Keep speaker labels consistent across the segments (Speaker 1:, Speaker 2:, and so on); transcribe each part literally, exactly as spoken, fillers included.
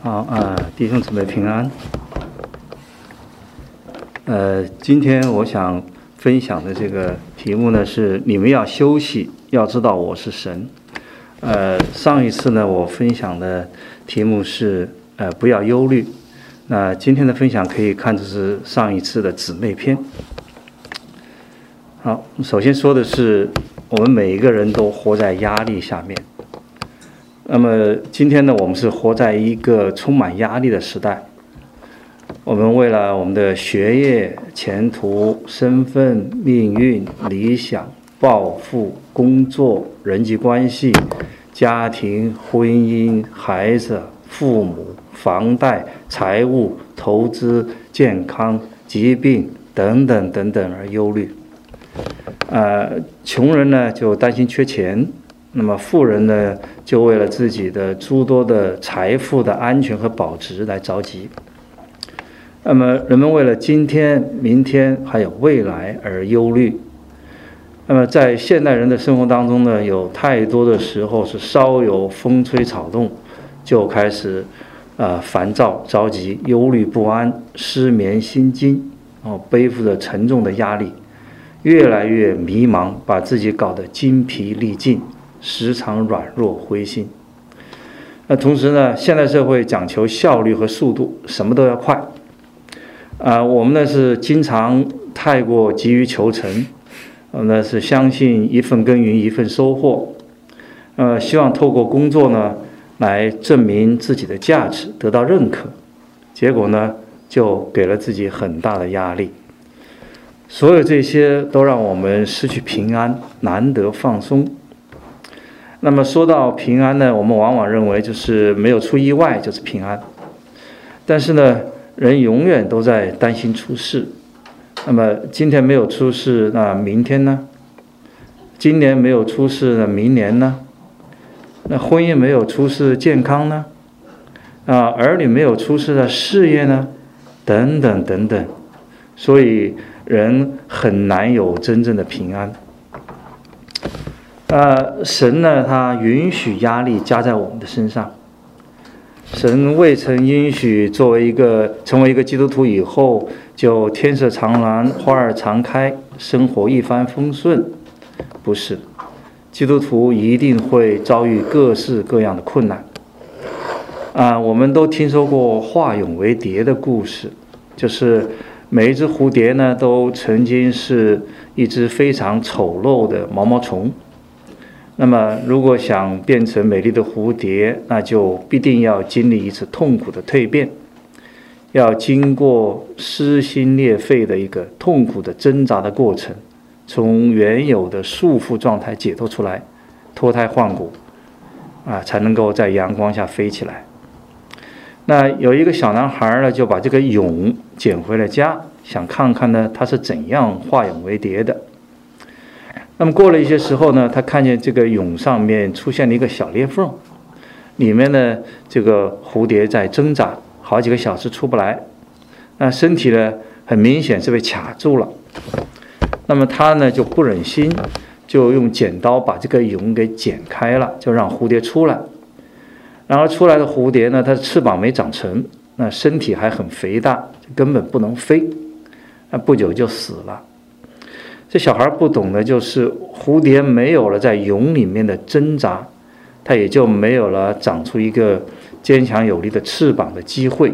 Speaker 1: 好啊，弟兄姊妹平安。呃，今天我想分享的这个题目呢是：你们要休息，要知道我是神。呃，上一次呢我分享的题目是呃不要忧虑。那今天的分享可以看作是上一次的姊妹篇。好，首先说的是我们每一个人都活在压力下面。那么今天呢，我们是活在一个充满压力的时代。我们为了我们的学业、前途、身份、命运、理想、抱负、工作、人际关系、家庭、婚姻、孩子、父母、房贷、财务、投资、健康、疾病等等等等而忧虑。呃，穷人呢就担心缺钱。那么富人呢，就为了自己的诸多的财富的安全和保值来着急。那么人们为了今天、明天还有未来而忧虑。那么在现代人的生活当中呢，有太多的时候是稍有风吹草动，就开始呃烦躁、着急、忧虑不安、失眠、心惊，哦，背负着沉重的压力，越来越迷茫，把自己搞得精疲力尽。时常软弱灰心。那同时呢，现代社会讲求效率和速度，什么都要快。啊、呃，我们呢是经常太过急于求成，我们呢是相信一份耕耘一份收获，呃，希望透过工作呢来证明自己的价值，得到认可。结果呢，就给了自己很大的压力。所有这些都让我们失去平安，难得放松。那么说到平安呢，我们往往认为就是没有出意外就是平安。但是呢，人永远都在担心出事。那么今天没有出事，那明天呢？今年没有出事，那明年呢？那婚姻没有出事，健康呢？啊，儿女没有出事的事业呢？等等等等。所以人很难有真正的平安。呃，神呢，他允许压力加在我们的身上。神未曾允许作为一个成为一个基督徒以后就天色常蓝，花儿常开，生活一帆风顺。不是，基督徒一定会遭遇各式各样的困难。啊、呃，我们都听说过化蛹为蝶的故事，就是每一只蝴蝶呢，都曾经是一只非常丑陋的毛毛虫。那么如果想变成美丽的蝴蝶，那就必定要经历一次痛苦的蜕变，要经过撕心裂肺的一个痛苦的挣扎的过程，从原有的束缚状态解脱出来，脱胎换骨啊，才能够在阳光下飞起来。那有一个小男孩呢，就把这个蛹捡回了家，想看看呢他是怎样化蛹为蝶的。那么过了一些时候呢，他看见这个蛹上面出现了一个小裂缝，里面呢这个蝴蝶在挣扎，好几个小时出不来。那身体呢很明显是被卡住了。那么他呢就不忍心，就用剪刀把这个蛹给剪开了，就让蝴蝶出来。然而出来的蝴蝶呢，它的翅膀没长成，那身体还很肥大，根本不能飞，那不久就死了。这小孩不懂的就是蝴蝶没有了在蛹里面的挣扎，它也就没有了长出一个坚强有力的翅膀的机会。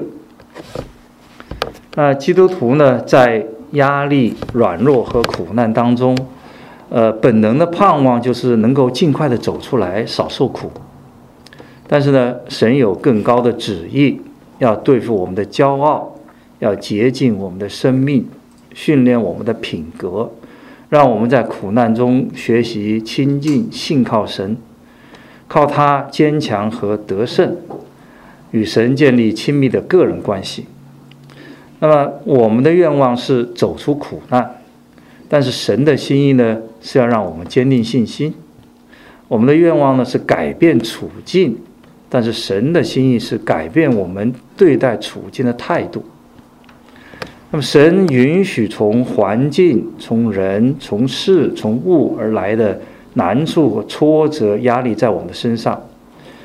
Speaker 1: 那基督徒呢，在压力、软弱和苦难当中，呃，本能的盼望就是能够尽快的走出来，少受苦。但是呢，神有更高的旨意，要对付我们的骄傲，要洁净我们的生命，训练我们的品格，让我们在苦难中学习亲近信靠神，靠他坚强和得胜，与神建立亲密的个人关系。那么我们的愿望是走出苦难，但是神的心意呢，是要让我们坚定信心。我们的愿望呢是改变处境，但是神的心意是改变我们对待处境的态度。那么神允许从环境、从人、从事、从物而来的难处和挫折、压力在我们的身上，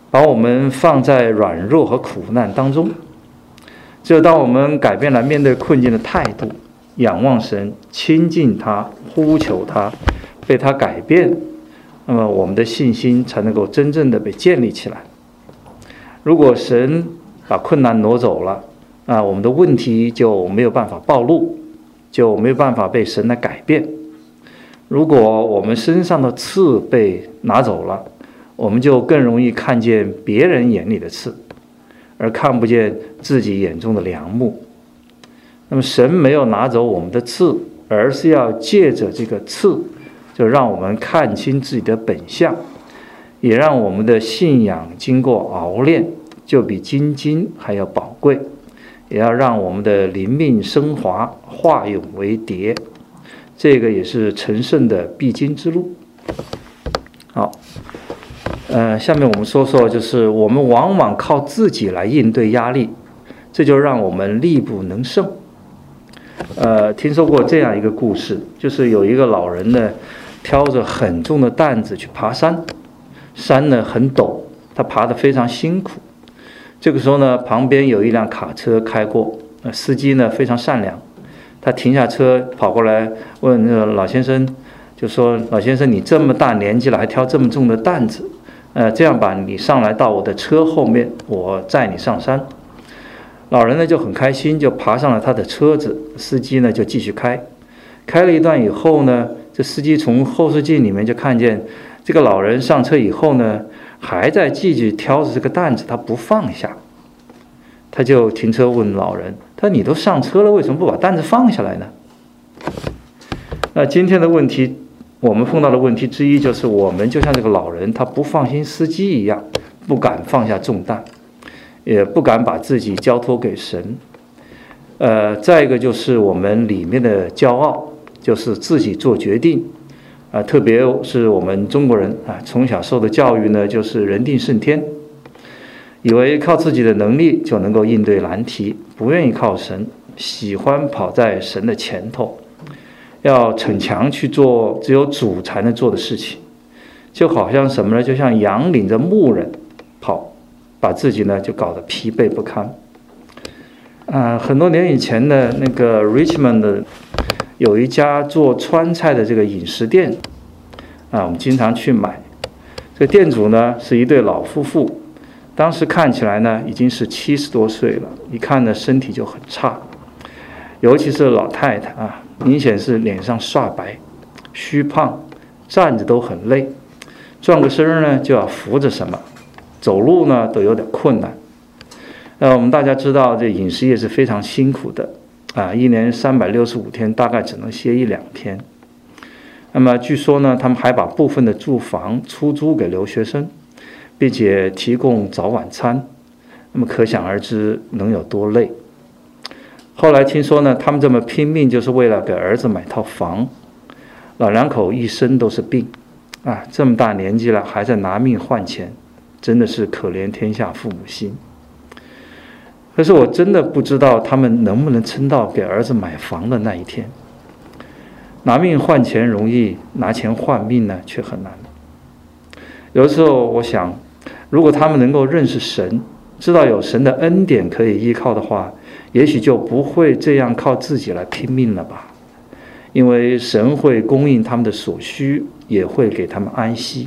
Speaker 1: 把我们放在软弱和苦难当中。只有当我们改变了面对困境的态度，仰望神，亲近他，呼求他，被他改变，那么我们的信心才能够真正的被建立起来。如果神把困难挪走了，啊，我们的问题就没有办法暴露，就没有办法被神来改变。如果我们身上的刺被拿走了，我们就更容易看见别人眼里的刺，而看不见自己眼中的梁木。那么神没有拿走我们的刺，而是要借着这个刺，就让我们看清自己的本相，也让我们的信仰经过熬炼，就比金金还要宝贵，也要让我们的灵命升华，化蛹为蝶。这个也是成圣的必经之路。好，呃，下面我们说说，就是我们往往靠自己来应对压力，这就让我们力不能胜。呃，听说过这样一个故事，就是有一个老人呢，挑着很重的担子去爬山，山呢很陡，他爬得非常辛苦。这个时候呢，旁边有一辆卡车开过，呃，司机呢非常善良。他停下车跑过来问那个老先生，就说：“老先生，你这么大年纪了，还挑这么重的担子，呃，这样吧，你上来到我的车后面，我载你上山。”老人呢就很开心，就爬上了他的车子。司机呢就继续开，开了一段以后呢，这司机从后视镜里面就看见这个老人上车以后呢，还在继续挑着这个担子，他不放下。他就停车问老人，他说：“你都上车了，为什么不把担子放下来呢？”那今天的问题，我们碰到的问题之一就是，我们就像这个老人，他不放心司机一样，不敢放下重担，也不敢把自己交托给神。呃，再一个就是我们里面的骄傲，就是自己做决定啊、呃，特别是我们中国人啊，从小受的教育呢，就是人定胜天。以为靠自己的能力就能够应对难题，不愿意靠神，喜欢跑在神的前头，要逞强去做只有主才能做的事情，就好像什么呢？就像羊领着牧人跑，把自己呢就搞得疲惫不堪。啊、呃，很多年以前呢，那个 Richmond 的有一家做川菜的这个饮食店，啊，我们经常去买。这个店主呢是一对老夫妇。当时看起来呢已经是七十多岁了，一看呢身体就很差，尤其是老太太啊，明显是脸上刷白，虚胖，站着都很累，转个身呢就要扶着什么，走路呢都有点困难。那我们大家知道，这饮食业是非常辛苦的啊，一年三百六十五天，大概只能歇一两天。那么据说呢，他们还把部分的住房出租给留学生，并且提供早晚餐，那么可想而知能有多累。后来听说呢，他们这么拼命就是为了给儿子买套房。老两口一生都是病啊，这么大年纪了还在拿命换钱，真的是可怜天下父母心。可是我真的不知道他们能不能撑到给儿子买房的那一天。拿命换钱容易，拿钱换命呢却很难。有的时候我想，如果他们能够认识神，知道有神的恩典可以依靠的话，也许就不会这样靠自己来拼命了吧。因为神会供应他们的所需，也会给他们安息。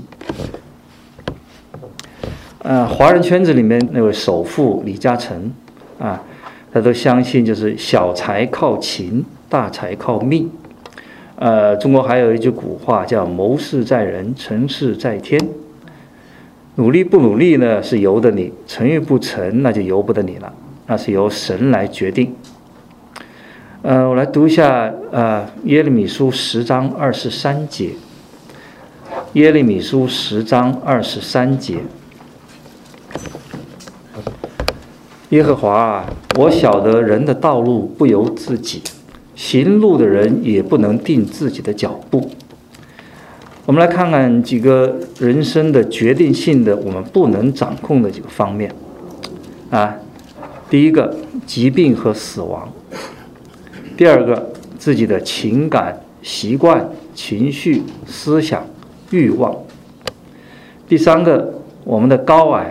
Speaker 1: 呃，华人圈子里面那位首富李嘉诚啊，他都相信就是小财靠勤，大财靠命。呃，中国还有一句古话叫谋事在人，成事在天。努力不努力呢是由得你，成与不成那就由不得你了，那是由神来决定。呃，我来读一下呃耶利米书十章二十三节。耶利米书十章二十三节。耶和华啊，我晓得人的道路不由自己，行路的人也不能定自己的脚步。我们来看看几个人生的决定性的我们不能掌控的几个方面啊。第一个，疾病和死亡；第二个，自己的情感、习惯、情绪、思想、欲望；第三个，我们的高矮、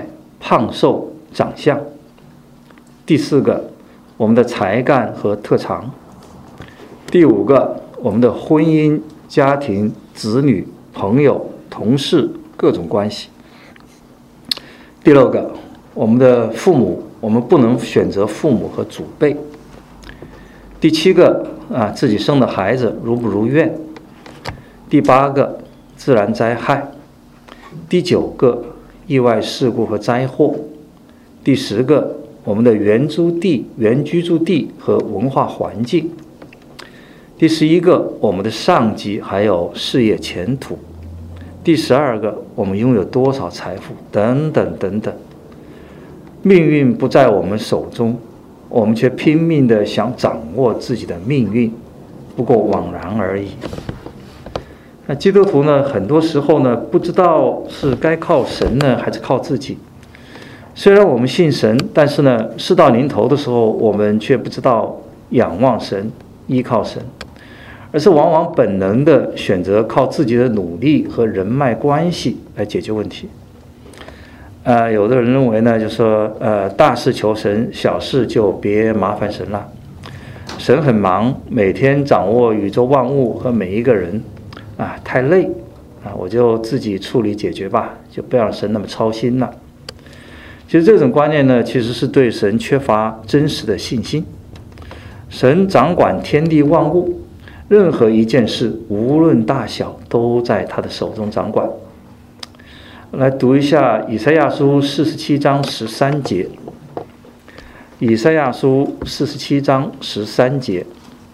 Speaker 1: 胖瘦长相；第四个，我们的才干和特长；第五个，我们的婚姻、家庭、子女、朋友、同事各种关系；第六个，我们的父母，我们不能选择父母和祖辈；第七个啊，自己生的孩子如不如愿；第八个，自然灾害；第九个，意外事故和灾祸；第十个，我们的原居地、原居住地和文化环境；第十一个，我们的上级还有事业前途；第十二个，我们拥有多少财富，等等等等。命运不在我们手中，我们却拼命地想掌握自己的命运，不过枉然而已。那基督徒呢，很多时候呢，不知道是该靠神呢，还是靠自己。虽然我们信神，但是呢，事到临头的时候，我们却不知道仰望神、依靠神，而是往往本能地选择靠自己的努力和人脉关系来解决问题。呃，有的人认为呢，就说呃，大事求神，小事就别麻烦神了。神很忙，每天掌握宇宙万物和每一个人，啊，太累啊，我就自己处理解决吧，就不要让神那么操心了。其实这种观念呢，其实是对神缺乏真实的信心。神掌管天地万物，任何一件事，无论大小，都在他的手中掌管。来读一下以赛亚书四十七章十三节。以赛亚书四十七章十三节：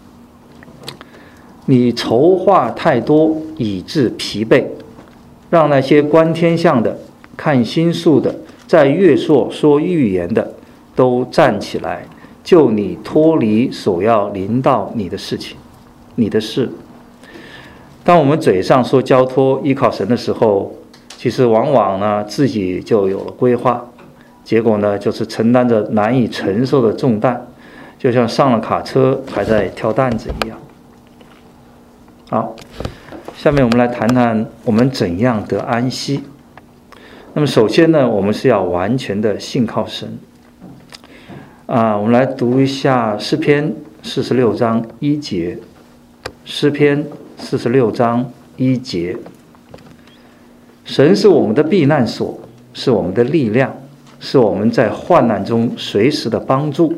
Speaker 1: 你筹划太多，以致疲惫，让那些观天象的、看星宿的、在月朔说预言的，都站起来，救你脱离所要临到你的事情、你的事。当我们嘴上说交托、依靠神的时候，其实往往呢，自己就有了规划，结果呢，就是承担着难以承受的重担，就像上了卡车还在挑担子一样。好，下面我们来谈谈我们怎样得安息。那么首先呢，我们是要完全的信靠神。啊，我们来读一下诗篇四十六章一节。诗篇四十六章一节。神是我们的避难所，是我们的力量，是我们在患难中随时的帮助。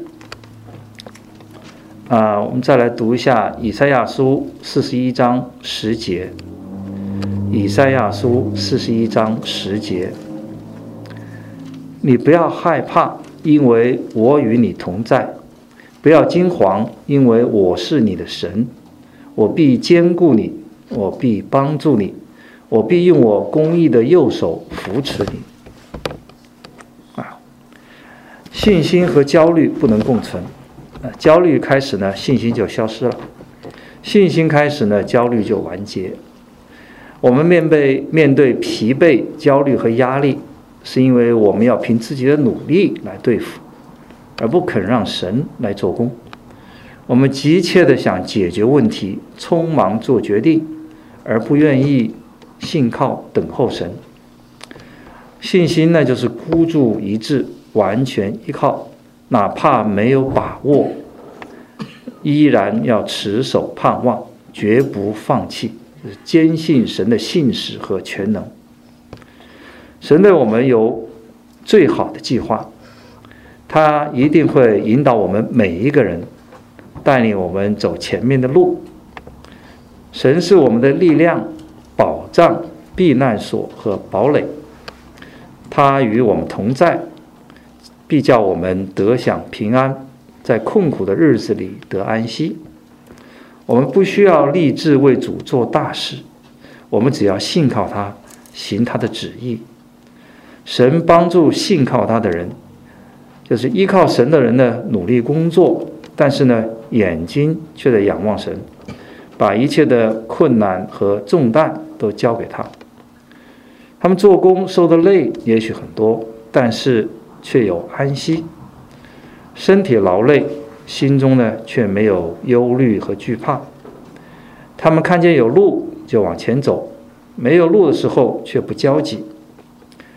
Speaker 1: 啊，我们再来读一下以赛亚书四十一章十节。以赛亚书四十一章十节：你不要害怕，因为我与你同在；不要惊惶，因为我是你的神。我必坚固你，我必帮助你，我必用我公义的右手扶持你。啊，信心和焦虑不能共存。啊，焦虑开始呢，信心就消失了；信心开始呢，焦虑就完结。我们面对面对疲惫、焦虑和压力，是因为我们要凭自己的努力来对付，而不肯让神来做工。我们急切地想解决问题，匆忙做决定，而不愿意信靠等候神。信心呢，就是孤注一掷，完全依靠，哪怕没有把握，依然要持守盼望，绝不放弃，就是坚信神的信实和全能。神对我们有最好的计划，他一定会引导我们每一个人，带领我们走前面的路。神是我们的力量、保障、避难所和堡垒，他与我们同在，必叫我们得享平安，在困苦的日子里得安息。我们不需要立志为主做大事，我们只要信靠他，行他的旨意。神帮助信靠他的人，就是依靠神的人呢，努力工作，但是呢，眼睛却在仰望神，把一切的困难和重担都交给他。他们做工受的累也许很多，但是却有安息。身体劳累，心中呢却没有忧虑和惧怕。他们看见有路就往前走，没有路的时候却不焦急。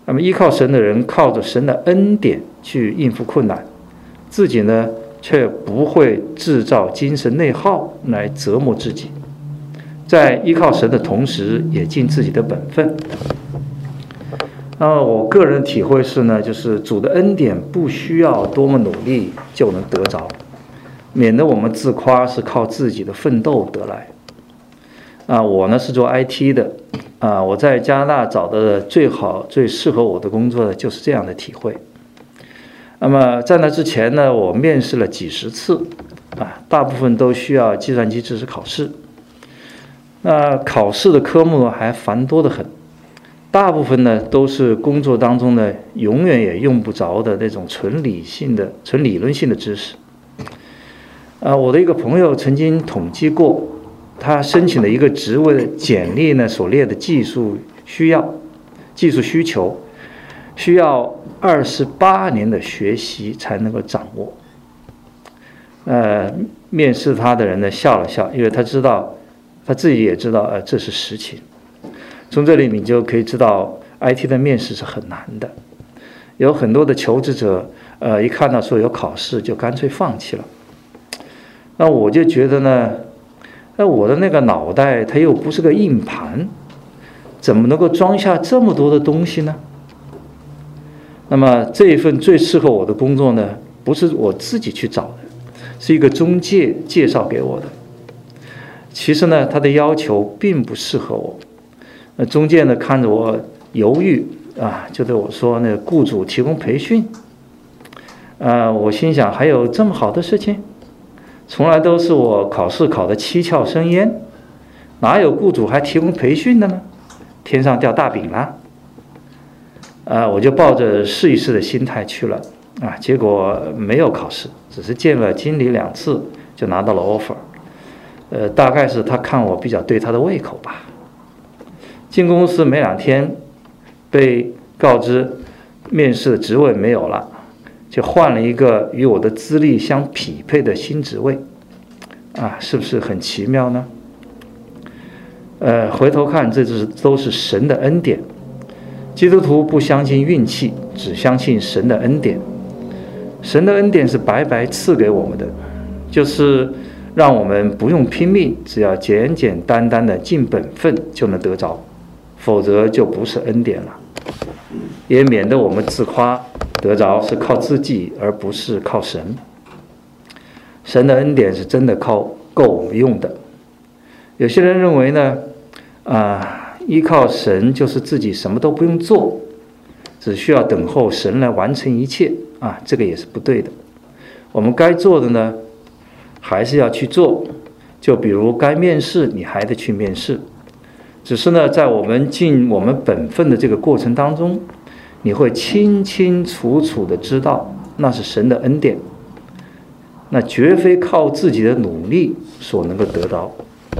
Speaker 1: 那么依靠神的人，靠着神的恩典去应付困难，自己呢却不会制造精神内耗来折磨自己，在依靠神的同时，也尽自己的本分。那么我个人体会是呢，就是主的恩典不需要多么努力就能得着，免得我们自夸是靠自己的奋斗得来。啊，我呢是做 I T 的，啊，我在加拿大找的最好、最适合我的工作的就是这样的体会。那么在那之前呢，我面试了几十次，啊，大部分都需要计算机知识考试。那考试的科目还繁多得很。大部分呢都是工作当中呢永远也用不着的那种纯理性的、纯理论性的知识。啊，我的一个朋友曾经统计过，他申请的一个职位的简历呢所列的技术需要、技术需求，需要二十八年的学习才能够掌握。呃，面试他的人呢笑了笑，因为他知道，他自己也知道，呃，这是实情。从这里你就可以知道 I T 的面试是很难的，有很多的求职者，呃，一看到说有考试就干脆放弃了。那我就觉得呢，那我的那个脑袋它又不是个硬盘，怎么能够装下这么多的东西呢？那么这一份最适合我的工作呢，不是我自己去找的，是一个中介介绍给我的。其实呢，他的要求并不适合我。那中介呢看着我犹豫啊，就对我说：“那雇主提供培训。”啊，我心想还有这么好的事情？从来都是我考试考得七窍生烟，哪有雇主还提供培训的呢？天上掉大饼了。啊，我就抱着试一试的心态去了啊，结果没有考试，只是见了经理两次就拿到了 offer。呃，大概是他看我比较对他的胃口吧。进公司没两天，被告知面试的职位没有了，就换了一个与我的资历相匹配的新职位，啊，是不是很奇妙呢？呃，回头看，这是都是神的恩典。基督徒不相信运气，只相信神的恩典。神的恩典是白白赐给我们的，就是让我们不用拼命，只要简简单单的尽本分就能得着。否则就不是恩典了，也免得我们自夸得着是靠自己，而不是靠神。神的恩典是真的靠够我们用的。有些人认为呢，啊，依靠神就是自己什么都不用做，只需要等候神来完成一切啊，这个也是不对的。我们该做的呢，还是要去做。就比如该面试，你还得去面试。只是呢，在我们尽我们本分的这个过程当中，你会清清楚楚的知道那是神的恩典，那绝非靠自己的努力所能够得到。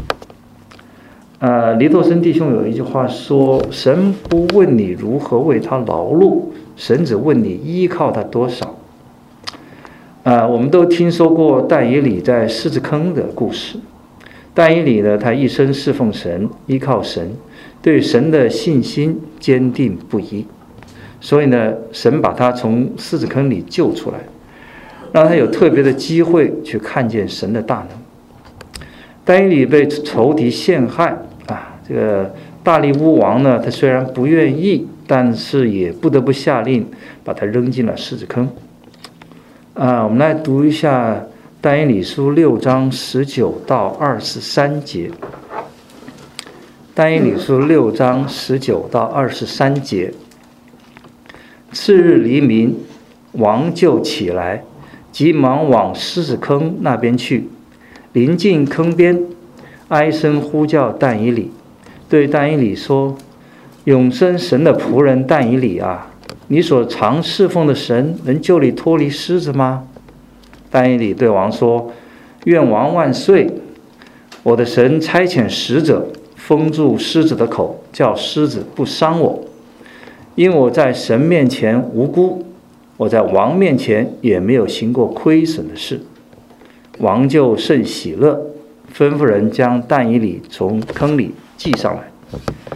Speaker 1: 呃，黎拓生弟兄有一句话说：“神不问你如何为他劳碌，神只问你依靠他多少。”呃，我们都听说过但以理在狮子坑的故事。但以理呢，他一生侍奉神，依靠神，对神的信心坚定不移，所以呢，神把他从狮子坑里救出来，让他有特别的机会去看见神的大能。但以理被仇敌陷害啊，这个大利乌王呢，他虽然不愿意，但是也不得不下令把他扔进了狮子坑。啊，我们来读一下但以理书六章十九到二十三节。但以理书六章十九到二十三节。次日黎明，王就起来，急忙往狮子坑那边去。临近坑边，哀声呼叫但以理，对但以理说：“永生神的仆人但以理啊，你所常侍奉的神能救你脱离狮子吗？”但以理对王说：“愿王万岁！我的神差遣使者封住狮子的口，叫狮子不伤我。因我在神面前无辜，我在王面前也没有行过亏损的事。”王就甚喜乐，吩咐人将但以理从坑里系上来。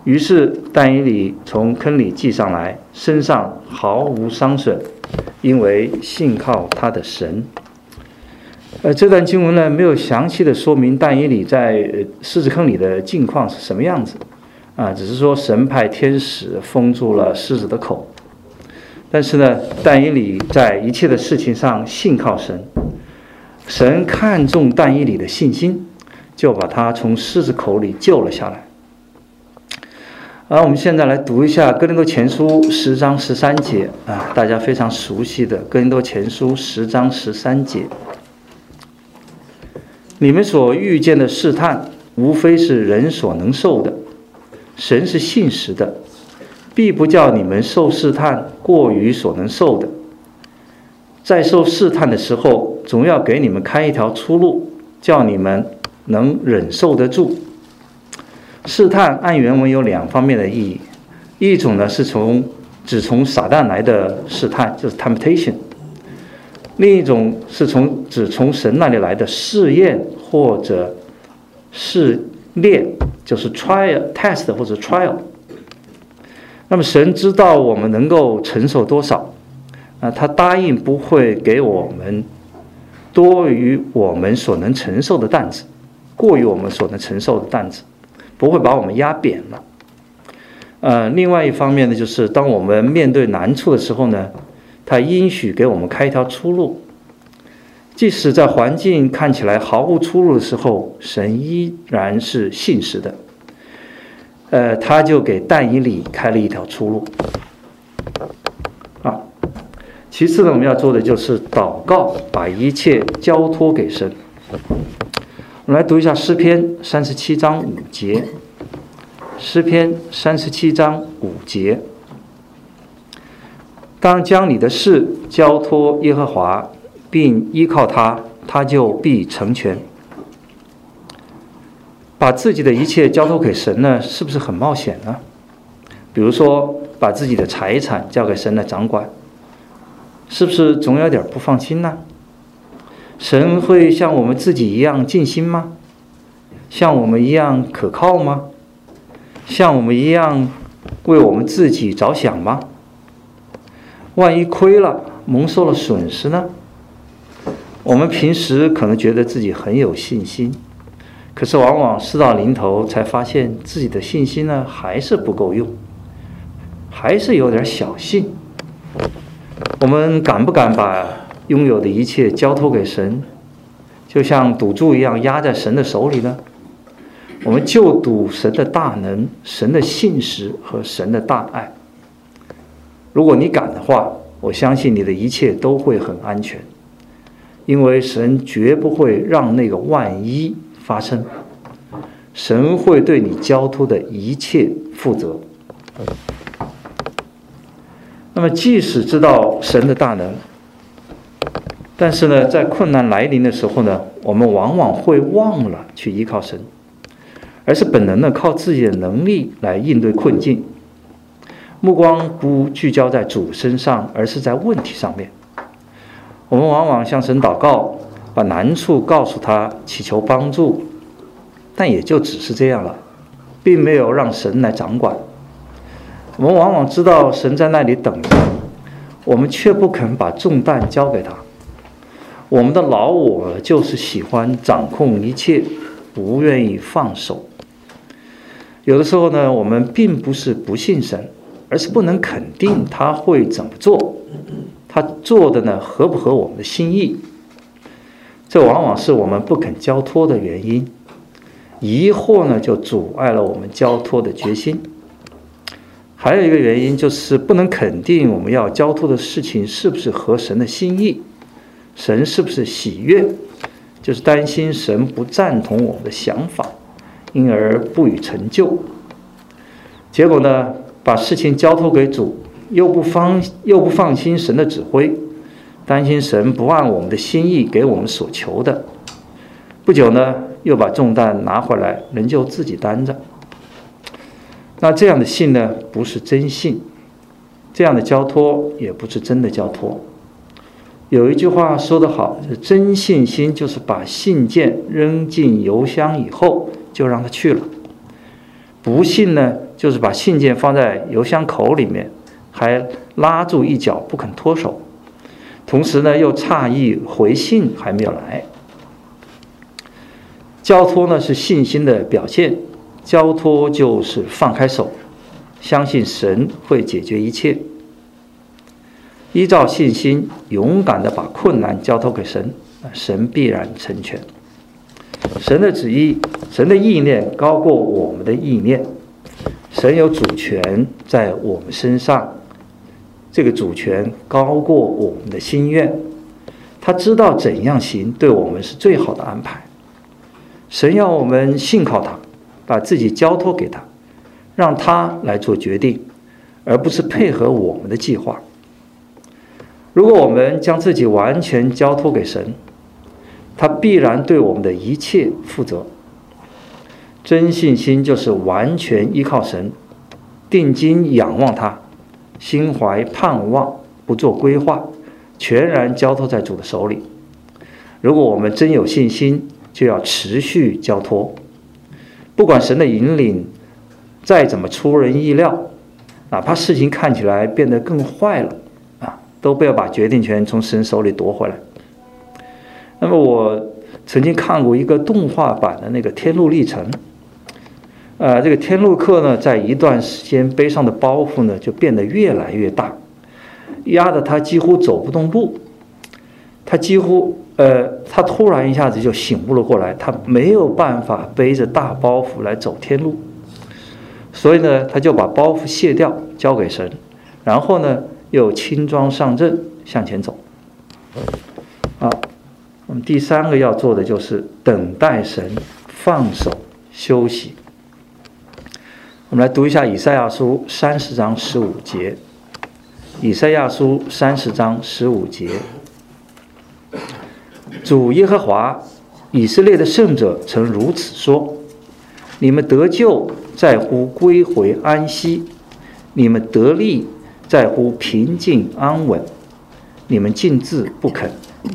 Speaker 1: 于是但以理从坑里记上来，身上毫无伤损，因为信靠他的神。呃，这段经文呢，没有详细的说明但以理在狮子坑里的境况是什么样子，啊，只是说神派天使封住了狮子的口。但是呢，但以理在一切的事情上信靠神，神看重但以理的信心，就把他从狮子口里救了下来。而我们现在来读一下哥林多前书十章十三节啊，大家非常熟悉的哥林多前书十章十三节。你们所遇见的试探，无非是人所能受的，神是信实的，必不叫你们受试探过于所能受的。在受试探的时候，总要给你们开一条出路，叫你们能忍受得住。试探按原文有两方面的意义，一种呢是从只从撒旦来的试探，就是 temptation； 另一种是从只从神那里来的试验或者试炼，就是 trial test 或者 trial。那么神知道我们能够承受多少，啊，他答应不会给我们多于我们所能承受的担子，过于我们所能承受的担子。不会把我们压扁了。呃，另外一方面呢，就是当我们面对难处的时候呢，他应许给我们开一条出路。即使在环境看起来毫无出路的时候，神依然是信实的。呃，他就给但以理开了一条出路。啊，其次呢，我们要做的就是祷告，把一切交托给神。我们来读一下诗篇三十七章五节。诗篇三十七章五节：当将你的事交托耶和华，并依靠他，他就必成全。把自己的一切交托给神呢，是不是很冒险呢？比如说，把自己的财产交给神来掌管，是不是总有点不放心呢？神会像我们自己一样尽心吗？像我们一样可靠吗？像我们一样为我们自己着想吗？万一亏了，蒙受了损失呢？我们平时可能觉得自己很有信心，可是往往事到临头才发现自己的信心呢还是不够用，还是有点小信。我们敢不敢把拥有的一切交托给神，就像赌注一样压在神的手里呢？我们就赌神的大能、神的信实和神的大爱。如果你敢的话，我相信你的一切都会很安全，因为神绝不会让那个万一发生，神会对你交托的一切负责。那么即使知道神的大能，但是呢，在困难来临的时候呢，我们往往会忘了去依靠神，而是本能的靠自己的能力来应对困境，目光不聚焦在主身上，而是在问题上面。我们往往向神祷告，把难处告诉他，祈求帮助，但也就只是这样了，并没有让神来掌管。我们往往知道神在那里等着，我们却不肯把重担交给他。我们的老我就是喜欢掌控一切，不愿意放手。有的时候呢，我们并不是不信神，而是不能肯定他会怎么做，他做的呢合不合我们的心意。这往往是我们不肯交托的原因。疑惑呢，就阻碍了我们交托的决心。还有一个原因就是不能肯定我们要交托的事情是不是合神的心意，神是不是喜悦，就是担心神不赞同我们的想法，因而不予成就。结果呢，把事情交托给主，又不放又不放心神的指挥，担心神不按我们的心意给我们所求的。不久呢，又把重担拿回来，仍旧自己担着。那这样的信呢，不是真信；这样的交托也不是真的交托。有一句话说得好，真信心就是把信件扔进邮箱以后就让它去了。不信呢， 就是把信件放在邮箱口里面，还拉住一角不肯脱手，同时呢又诧异回信还没有来。交托呢是信心的表现，交托就是放开手，相信神会解决一切。依照信心，勇敢地把困难交托给神，神必然成全。神的旨意，神的意念高过我们的意念，神有主权在我们身上，这个主权高过我们的心愿，他知道怎样行对我们是最好的安排。神要我们信靠他，把自己交托给他，让他来做决定，而不是配合我们的计划。如果我们将自己完全交托给神，他必然对我们的一切负责。真信心就是完全依靠神，定睛仰望他，心怀盼望，不做规划，全然交托在主的手里。如果我们真有信心，就要持续交托，不管神的引领再怎么出人意料，哪怕事情看起来变得更坏了啊，都不要把决定权从神手里夺回来。那么我曾经看过一个动画版的那个天路历程，呃，这个天路客呢，在一段时间背上的包袱呢就变得越来越大，压得他几乎走不动路。他几乎呃，他突然一下子就醒悟了过来，他没有办法背着大包袱来走天路，所以呢，他就把包袱卸掉，交给神，然后呢，又轻装上阵向前走。啊，我们第三个要做的就是等待神，放手休息。我们来读一下以赛亚书三十章十五节。以赛亚书三十章十五节。主耶和华以色列的圣者曾如此说：你们得救在乎归回安息，你们得力在乎平静安稳，你们静置不肯。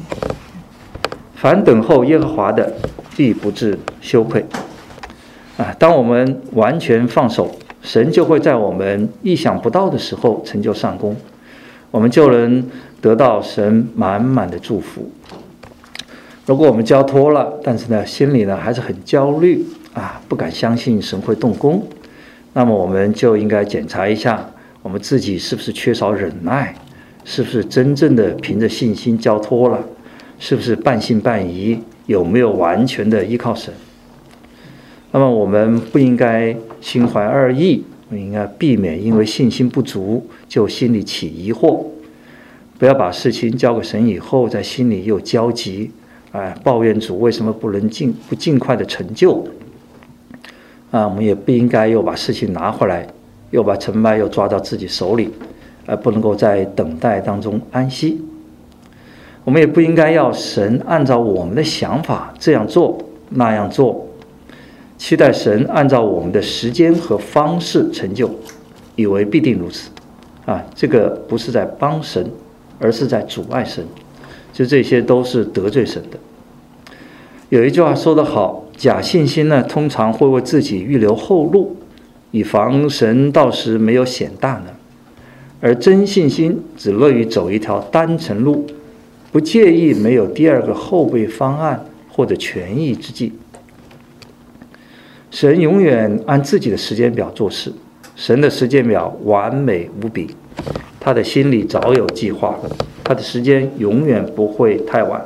Speaker 1: 凡等候耶和华的，必不致羞愧。啊，当我们完全放手，神就会在我们意想不到的时候成就上功，我们就能得到神满满的祝福。如果我们交托了，但是呢，心里呢还是很焦虑啊，不敢相信神会动工，那么我们就应该检查一下，我们自己是不是缺少忍耐，是不是真正的凭着信心交托了，是不是半信半疑，有没有完全的依靠神。那么我们不应该心怀二意，我们应该避免因为信心不足就心里起疑惑，不要把事情交给神以后，在心里又焦急，哎，抱怨主为什么不能尽不尽快的成就。啊，我们也不应该又把事情拿回来，又把成败又抓到自己手里，而不能够在等待当中安息。我们也不应该要神按照我们的想法这样做那样做，期待神按照我们的时间和方式成就，以为必定如此。啊，这个不是在帮神，而是在阻碍神，就这些都是得罪神的。有一句话说得好，假信心呢，通常会为自己预留后路，以防神到时没有显大能；而真信心只乐于走一条单程路，不介意没有第二个后备方案或者权宜之计。神永远按自己的时间表做事，神的时间表完美无比，他的心里早有计划，他的时间永远不会太晚。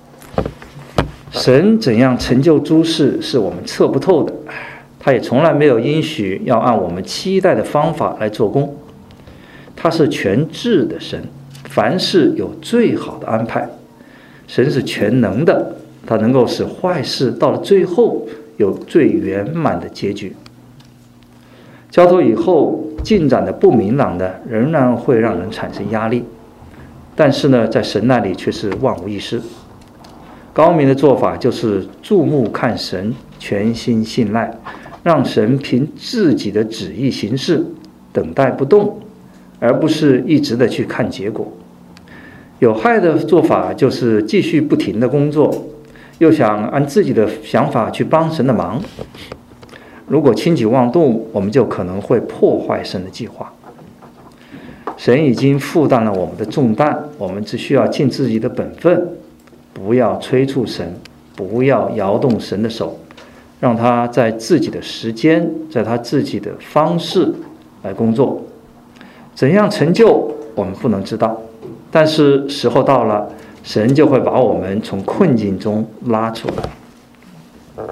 Speaker 1: 神怎样成就诸事是我们测不透的，他也从来没有应许要按我们期待的方法来做工。他是全智的神，凡事有最好的安排。神是全能的，他能够使坏事到了最后有最圆满的结局。交托以后进展的不明朗的，仍然会让人产生压力，但是呢，在神那里却是万无一失。高明的做法就是注目看神，全心信赖，让神凭自己的旨意行事，等待不动，而不是一直的去看结果。有害的做法就是继续不停的工作，又想按自己的想法去帮神的忙， 如果轻举妄动，我们就可能会破坏神的计划。神已经负担了我们的重担，我们只需要尽自己的本分，不要催促神，不要摇动神的手，让他在自己的时间，在他自己的方式来工作。怎样成就，我们不能知道，但是时候到了，神就会把我们从困境中拉出来。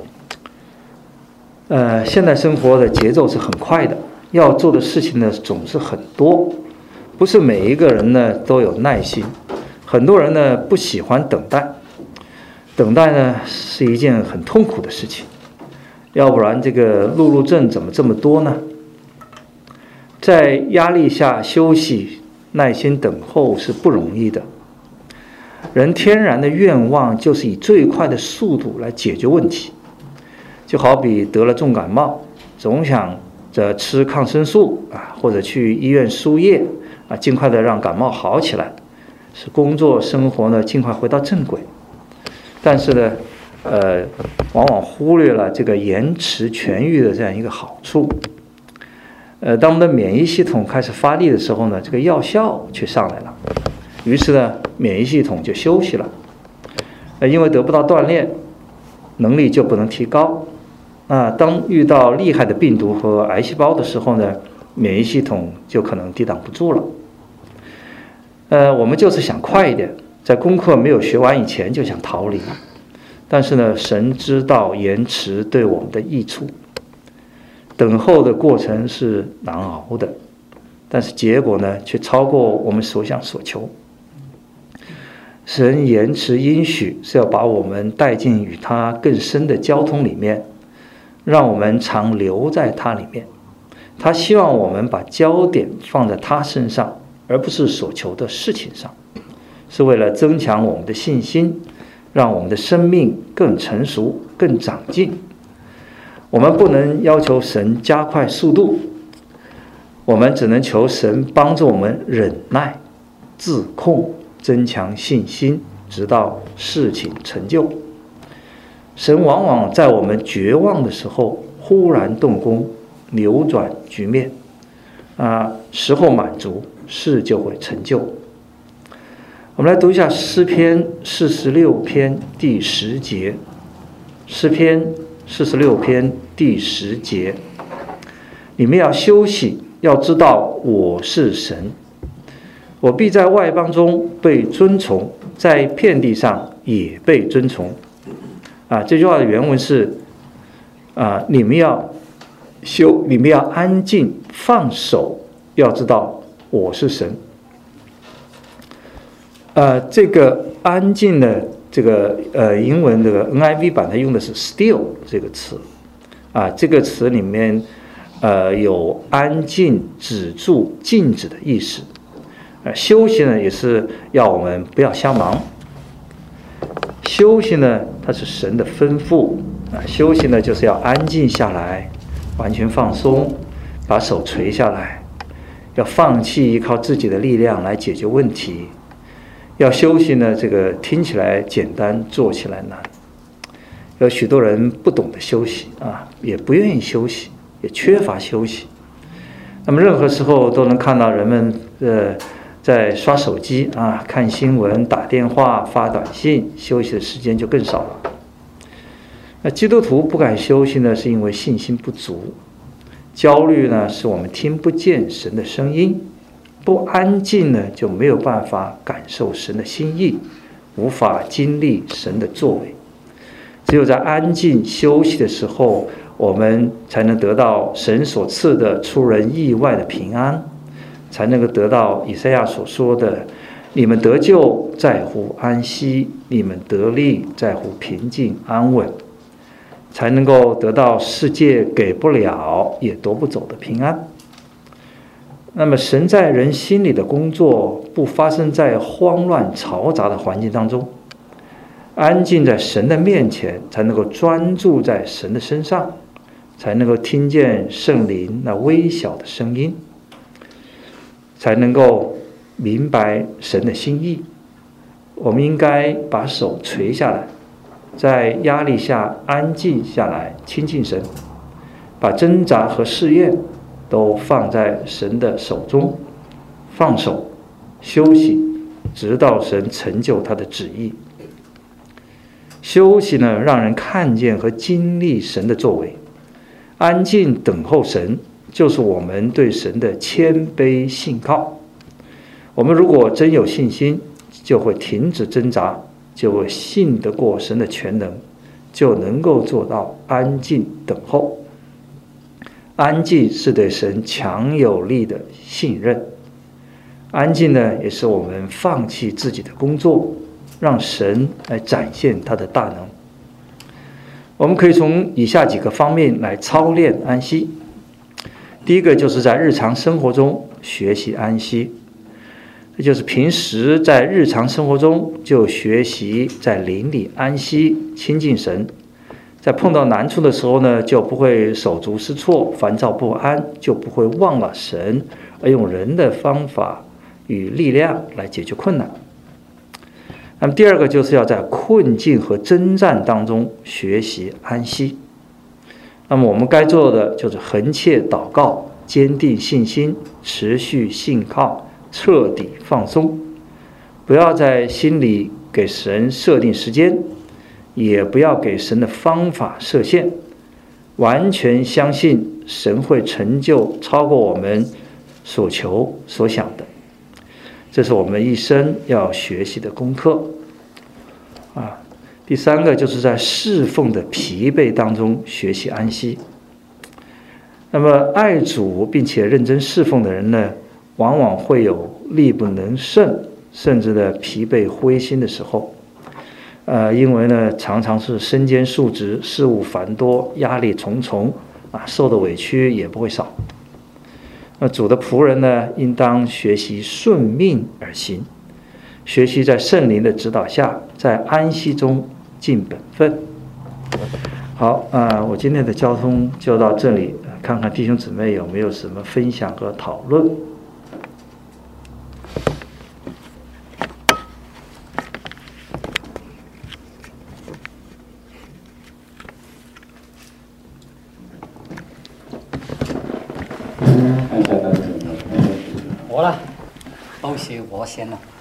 Speaker 1: 呃，现代生活的节奏是很快的，要做的事情呢总是很多，不是每一个人呢都有耐心，很多人呢不喜欢等待，等待呢是一件很痛苦的事情，要不然这个路怒症怎么这么多呢？在压力下休息，耐心等候是不容易的。人天然的愿望就是以最快的速度来解决问题，就好比得了重感冒，总想着吃抗生素啊，或者去医院输液啊，尽快的让感冒好起来，使工作生活呢尽快回到正轨。但是呢，呃，往往忽略了这个延迟痊愈的这样一个好处。呃，当我们的免疫系统开始发力的时候呢，这个药效却上来了，于是呢，免疫系统就休息了。呃，因为得不到锻炼，能力就不能提高。啊，当遇到厉害的病毒和癌细胞的时候呢，免疫系统就可能抵挡不住了。呃，我们就是想快一点，在功课没有学完以前就想逃离。但是呢，神知道延迟对我们的益处。等候的过程是难熬的，但是结果呢，却超过我们所想所求。神延迟应许是要把我们带进与他更深的交通里面，让我们常留在他里面。他希望我们把焦点放在他身上，而不是所求的事情上，是为了增强我们的信心，让我们的生命更成熟、更长进。我们不能要求神加快速度，我们只能求神帮助我们忍耐、自控、增强信心，直到事情成就。神往往在我们绝望的时候忽然动工，扭转局面，啊，时候满足，事就会成就。我们来读一下诗篇四十六篇第十节，诗篇四十六篇第十节，你们要休息，要知道我是神，我必在外邦中被尊崇，在遍地上也被尊崇。啊，这句话的原文是：啊，你们要休，你们要安静，放手，要知道我是神。呃，这个安静的这个呃英文这个 N I V 版它用的是 still 这个词，啊，这个词里面呃有安静、止住、静止的意思。呃，休息呢也是要我们不要瞎忙。休息呢，它是神的吩咐啊，休息呢就是要安静下来，完全放松，把手垂下来，要放弃依靠自己的力量来解决问题。要休息呢，这个听起来简单，做起来难。有许多人不懂得休息啊，也不愿意休息，也缺乏休息。那么任何时候都能看到人们呃在刷手机啊、看新闻、打电话、发短信，休息的时间就更少了。那基督徒不敢休息呢，是因为信心不足；焦虑呢，是我们听不见神的声音。不安静呢，就没有办法感受神的心意，无法经历神的作为。只有在安静休息的时候，我们才能得到神所赐的出人意外的平安，才能够得到以赛亚所说的：你们得救在乎安息，你们得力在乎平静安稳，才能够得到世界给不了也夺不走的平安。那么神在人心里的工作不发生在慌乱嘈杂的环境当中，安静在神的面前，才能够专注在神的身上，才能够听见圣灵那微小的声音，才能够明白神的心意。我们应该把手垂下来，在压力下安静下来，亲近神， 把挣扎和试验都放在神的手中，放手休息，直到神成就他的旨意。休息呢，让人看见和经历神的作为；安静等候神，就是我们对神的谦卑信靠。我们如果真有信心，就会停止挣扎，就会信得过神的全能，就能够做到安静等候。安静是对神强有力的信任，安静呢，也是我们放弃自己的工作，让神来展现他的大能。我们可以从以下几个方面来操练安息。第一个就是在日常生活中学习安息，这就是平时在日常生活中就学习在灵里安息，亲近神。在碰到难处的时候呢，就不会手足失措、烦躁不安，就不会忘了神，而用人的方法与力量来解决困难。那么第二个就是要在困境和征战当中学习安息。那么我们该做的就是恒切祷告，坚定信心，持续信靠，彻底放松。不要在心里给神设定时间，也不要给神的方法设限，完全相信神会成就超过我们所求所想的。这是我们一生要学习的功课啊。第三个就是在侍奉的疲惫当中学习安息。那么爱主并且认真侍奉的人呢，往往会有力不能胜，甚至呢疲惫灰心的时候。呃，因为呢常常是身兼数职，事务繁多，压力重重啊，受的委屈也不会少。那主的仆人呢，应当学习顺命而行，学习在圣灵的指导下，在安息中尽本分。好啊、呃，我今天的交通就到这里，看看弟兄姊妹有没有什么分享和讨论。
Speaker 2: 我了，都是我先了。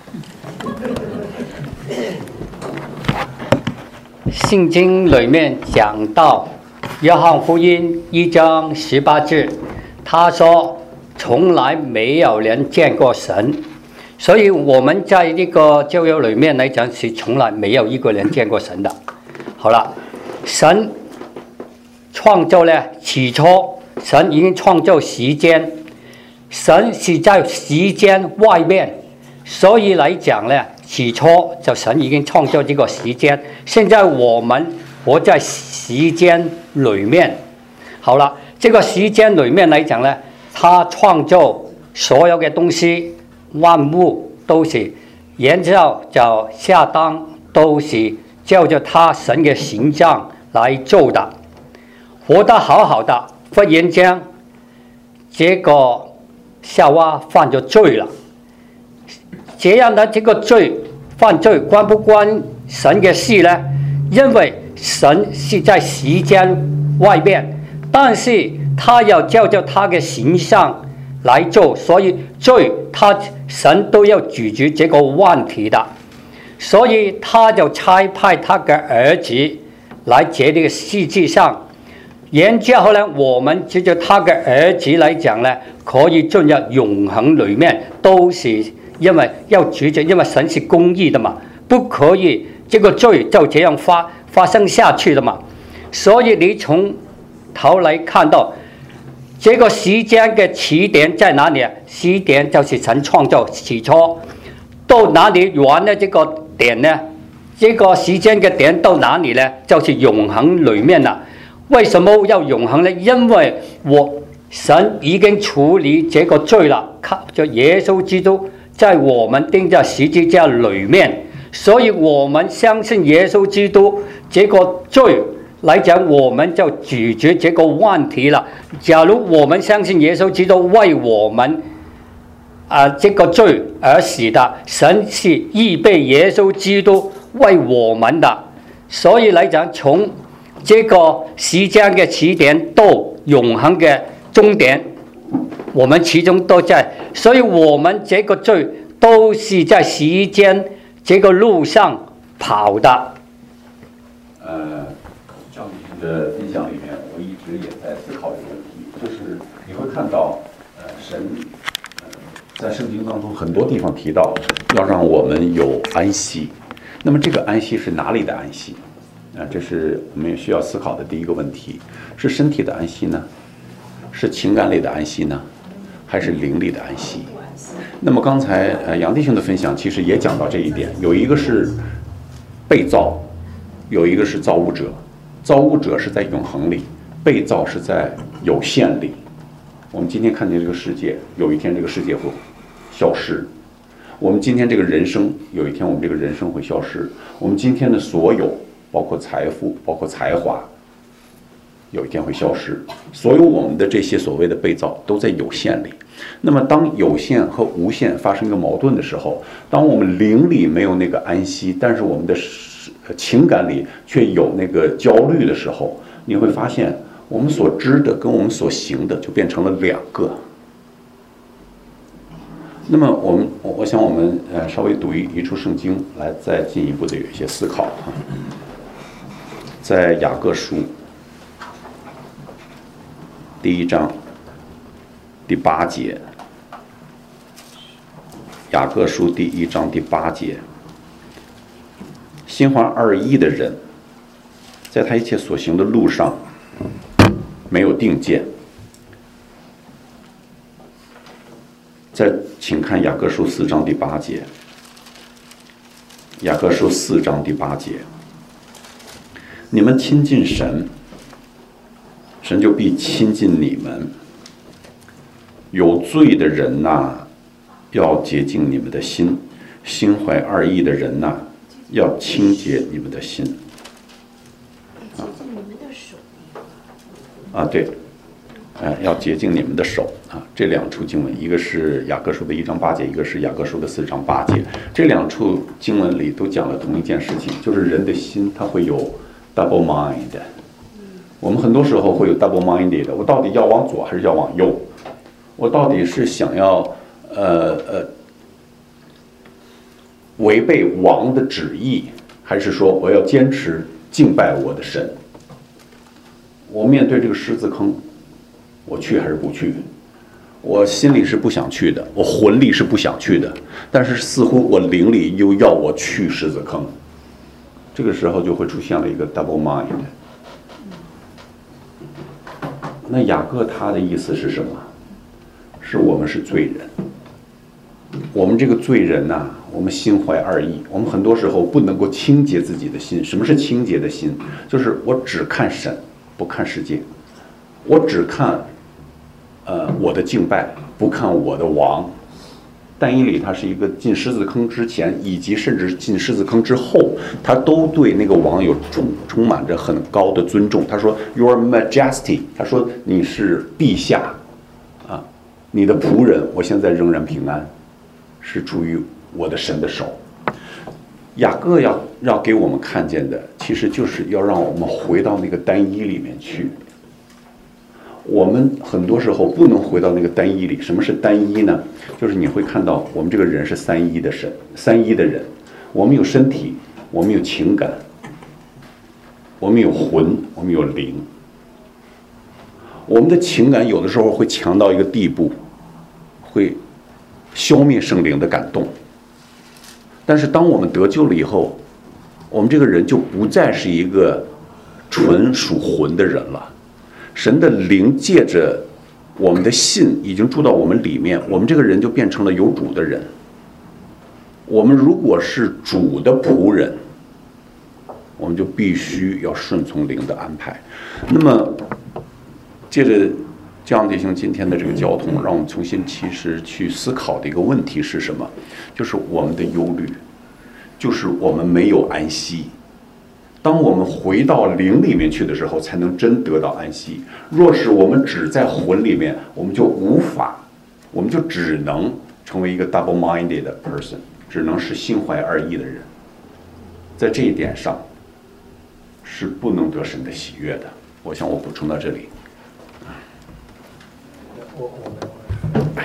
Speaker 2: 圣经里面讲到约翰福音一章十八节，他说从来没有人见过神，所以我们在这个教育里面来讲是从来没有一个人见过神的。好了，神创造呢，起初神已经创造时间，神是在时间外面，所以来讲呢，起初就神已经创造这个时间，现在我们活在时间里面。好了，这个时间里面来讲呢，他创造所有的东西，万物都是沿着叫下当，都是照着他神的形象来做的，活得好好的。忽然间，这个夏娃犯咗罪了。这样的这个罪犯罪关不关神的事呢？因为神是在时间外面，但是他要照着他的形象来做，所以罪他神都要解决这个问题的，所以他就差派他的儿子来这个世界上。然之后呢，我们藉着他的儿子来讲呢，可以进入永恒里面，都是因为要解决，因为神是公义的嘛，不可以这个罪就这样发发生下去的嘛。所以你从头来看到这个时间的起点在哪里啊？起点就是神创造起初，到哪里完了这个点呢？这个时间的点到哪里呢？就是永恒里面了。为什么要永恒呢？因为我神已经处理这个罪了，靠着耶稣基督在我们钉在十字架里面，所以我们相信耶稣基督这个罪来讲，我们就解决这个问题了。假如我们相信耶稣基督为我们啊、呃、这个罪而死的，神是预备耶稣基督为我们的，所以来讲从这个时间的起点到永恒的终点，我们其中都在，所以我们这个罪都是在时间这个路上跑的。
Speaker 3: 呃，张弟兄的分享里面，我一直也在思考这个问题，就是你会看到，呃，神，呃，在圣经当中很多地方提到要让我们有安息，那么这个安息是哪里的安息？啊、呃，这是我们也需要思考的第一个问题：是身体的安息呢？是情感里的安息呢？还是灵里的安息？那么刚才呃杨弟兄的分享其实也讲到这一点，有一个是被造，有一个是造物者。造物者是在永恒里，被造是在有限里。我们今天看见这个世界，有一天这个世界会消失。我们今天这个人生，有一天我们这个人生会消失。我们今天的所有，包括财富，包括才华，有一天会消失。所有我们的这些所谓的被造都在有限里。那么当有限和无限发生一个矛盾的时候，当我们灵里没有那个安息，但是我们的情感里却有那个焦虑的时候，你会发现我们所知的跟我们所行的就变成了两个。那么我们我想我们呃稍微读一一处圣经来再进一步的有一些思考啊，在雅各书第一章第八节，雅各书第一章第八节，心怀二意的人，在他一切所行的路上没有定见。再请看雅各书四章第八节，雅各书四章第八节，你们亲近神，神就必亲近你们。有罪的人呐、啊，要洁净你们的心；心怀二意的人呐、啊，要清洁你们的心。啊，啊对，呃，要洁净你们的手啊。这两处经文，一个是雅各书的一章八节，一个是雅各书的四章八节。这两处经文里都讲了同一件事情，就是人的心它会有 double mind。我们很多时候会有 double minded 的，我到底要往左还是要往右？我到底是想要呃呃违背王的旨意，还是说我要坚持敬拜我的神？我面对这个狮子坑，我去还是不去？我心里是不想去的，我魂里是不想去的，但是似乎我灵里又要我去狮子坑。这个时候就会出现了一个 double mind。那雅各他的意思是什么？是我们是罪人，我们这个罪人呐、啊，我们心怀二意，我们很多时候不能够清洁自己的心。什么是清洁的心？就是我只看神，不看世界；我只看，呃，我的敬拜，不看我的王。但以理他是一个进狮子坑之前，以及甚至进狮子坑之后，他都对那个王有充充满着很高的尊重。他说 "Your Majesty"， 他说你是陛下。你的仆人，我现在仍然平安，是出于我的神的手。雅各要要给我们看见的，其实就是要让我们回到那个单一里面去。我们很多时候不能回到那个单一里。什么是单一呢？就是你会看到我们这个人是三一的神，三一的人。我们有身体，我们有情感，我们有魂，我们有灵。我们的情感有的时候会强到一个地步，会消灭圣灵的感动。但是当我们得救了以后，我们这个人就不再是一个纯属魂的人了。神的灵借着我们的信已经住到我们里面，我们这个人就变成了有主的人。我们如果是主的仆人，我们就必须要顺从灵的安排。那么借着这样弟兄今天的这个交通，让我们重新其实去思考的一个问题是什么？就是我们的忧虑，就是我们没有安息。当我们回到灵里面去的时候，才能真得到安息。若是我们只在魂里面，我们就无法，我们就只能成为一个 double-minded person， 只能是心怀二意的人。在这一点上，是不能得神的喜悦的。我想我补充到这里。
Speaker 4: 我我们。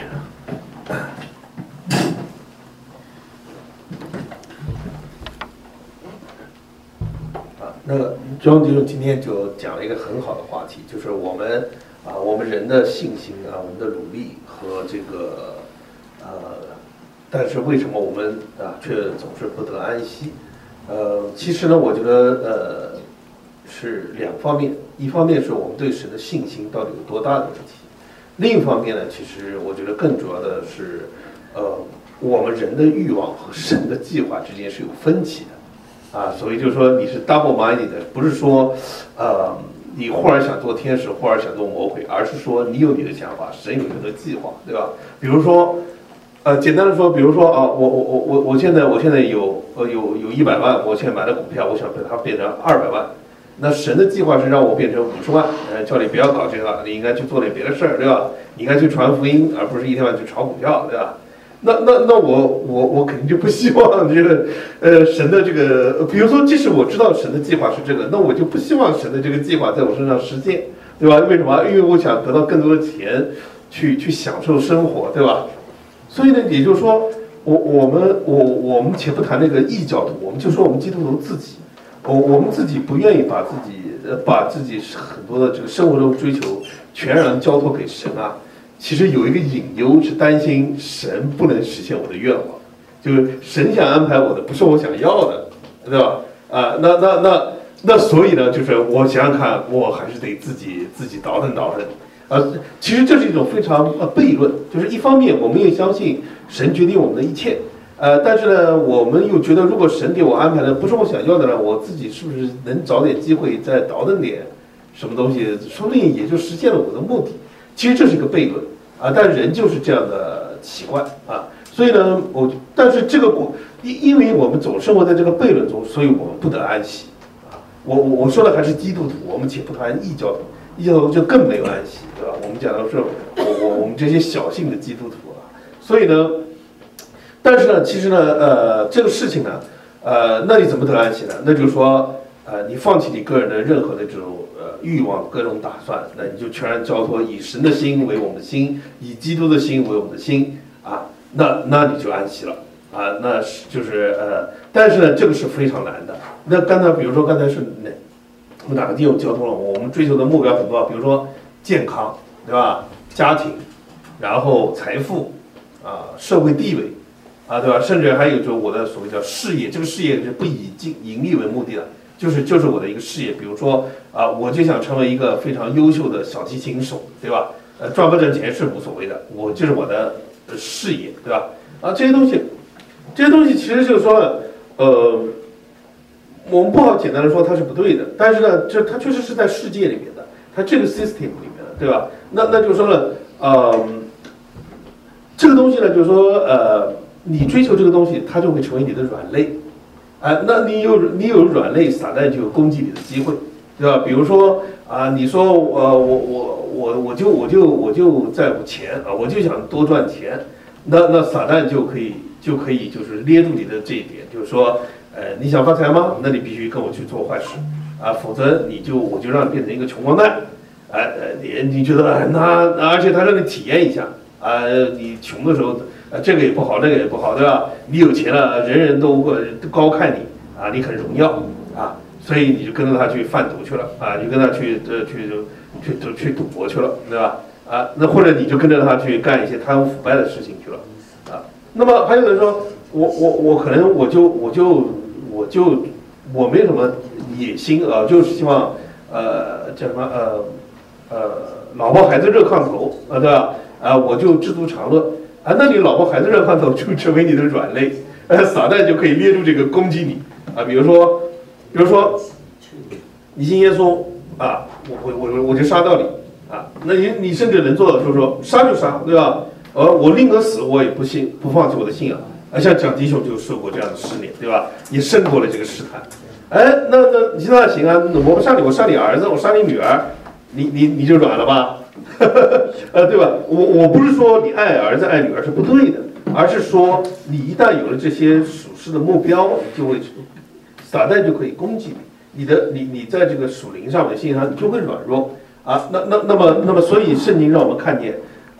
Speaker 4: 啊，那个庄弟兄今天就讲了一个很好的话题，就是我们啊，我们人的信心啊，我们的努力和这个呃，但是为什么我们啊却总是不得安息？呃，其实呢，我觉得呃是两方面，一方面是我们对神的信心到底有多大的问题，另一方面呢，其实我觉得更主要的是，呃，我们人的欲望和神的计划之间是有分歧的，啊，所以就是说你是 double minded 的，不是说，呃，你忽然想做天使，忽然想做魔鬼，而是说你有你的想法，神有你的计划，对吧？比如说。呃，简单的说，比如说啊，我我我我我现在我现在有呃有有一百万，我现在买了股票，我想把它变成二百万，那神的计划是让我变成五十万，呃，叫你不要搞这个，你应该去做点别的事儿，对吧？你应该去传福音，而不是一天晚上去炒股票，对吧？那那那我我我肯定就不希望这个呃神的这个，比如说，即使我知道神的计划是这个，那我就不希望神的这个计划在我身上实现，对吧？为什么？因为我想得到更多的钱，去去享受生活，对吧？所以呢，也就是说，我我们我我们且不谈那个异教徒，我们就说我们基督徒自己，我我们自己不愿意把自己呃把自己很多的这个生活中追求全然交托给神啊。其实有一个隐忧是担心神不能实现我的愿望，就是神想安排我的不是我想要的，对吧？啊，那那那那所以呢，就是我想想看，我还是得自己自己倒腾倒腾。呃，其实这是一种非常呃悖论，就是一方面我们也相信神决定我们的一切，呃，但是呢，我们又觉得如果神给我安排的不是我想要的呢，我自己是不是能找点机会再倒腾点什么东西，说不定也就实现了我的目的。其实这是一个悖论啊，但人就是这样的奇怪啊，所以呢，我但是这个过因因为我们总生活在这个悖论中，所以我们不得安息啊。我我我说的还是基督徒，我们且不谈异教徒。异教徒就更没有安息，对吧？我们讲的是我我我们这些小性的基督徒啊，所以呢，但是呢，其实呢，呃，这个事情呢，呃，那你怎么得安息呢？那就是说，呃，你放弃你个人的任何的这种呃欲望、各种打算，那你就全然交托，以神的心为我们的心，以基督的心为我们的心啊，那那你就安息了啊，那是就是呃，但是呢，这个是非常难的。那刚才比如说刚才是哪？我们哪个地方交通了？我们追求的目标很多，比如说健康，对吧？家庭，然后财富，啊，社会地位，啊，对吧？甚至还有就是我的所谓叫事业，这个事业是不以经盈利为目的的，就是就是我的一个事业。比如说啊，我就想成为一个非常优秀的小提琴手，对吧？呃，赚不赚钱是无所谓的，我就是我的事业，对吧？啊，这些东西，这些东西其实就是说呢，呃。我们不好简单的说它是不对的，但是呢，这它确实是在世界里面的，它这个 system 里面的，对吧？那那就是说呢，呃，这个东西呢，就是说，呃，你追求这个东西，它就会成为你的软肋，啊、呃，那你有你有软肋，撒旦就有攻击你的机会，对吧？比如说啊、呃，你说呃，我我我我就我就我就在乎钱啊，我就想多赚钱，那那撒旦就可以就可以就是捏住你的这一点，就是说。呃，你想发财吗？那你必须跟我去做坏事，啊，否则你就我就让你变成一个穷光蛋，哎、呃，你你觉得那而且他让你体验一下，啊、呃，你穷的时候，呃，这个也不好，那个也不好，对吧？你有钱了，人人都都高看你，啊，你很荣耀，啊，所以你就跟着他去贩毒去了，啊，你跟他去这去去去去赌博去了，对吧？啊，那或者你就跟着他去干一些贪污腐败的事情去了，啊，那么还有人说，我我我可能我就我就。我就我没什么野心啊，就是希望呃叫什么呃呃老婆孩子热炕头啊，对吧？啊，我就知足常乐啊。那你老婆孩子热炕头就成为你的软肋，呃，撒旦就可以捏住这个攻击你啊。比如说，比如说你信耶稣啊，我我我我就杀到你啊。那你你甚至能做到就是说杀就杀，对吧？呃，我宁可死，我也不信不放弃我的信仰。啊，像蒋迪兄就受过这样的试炼，对吧？也胜过了这个试探。哎，那那你那行啊，我不杀你，我杀你儿子，我杀你女儿，你你你就软了吧？呃，对吧？我我不是说你爱儿子爱女儿是不对的，而是说你一旦有了这些属世的目标，你就会撒旦就可以攻击你，你的你你在这个属灵上面信仰上你就会软弱啊。那那那么那么，所以圣经让我们看见。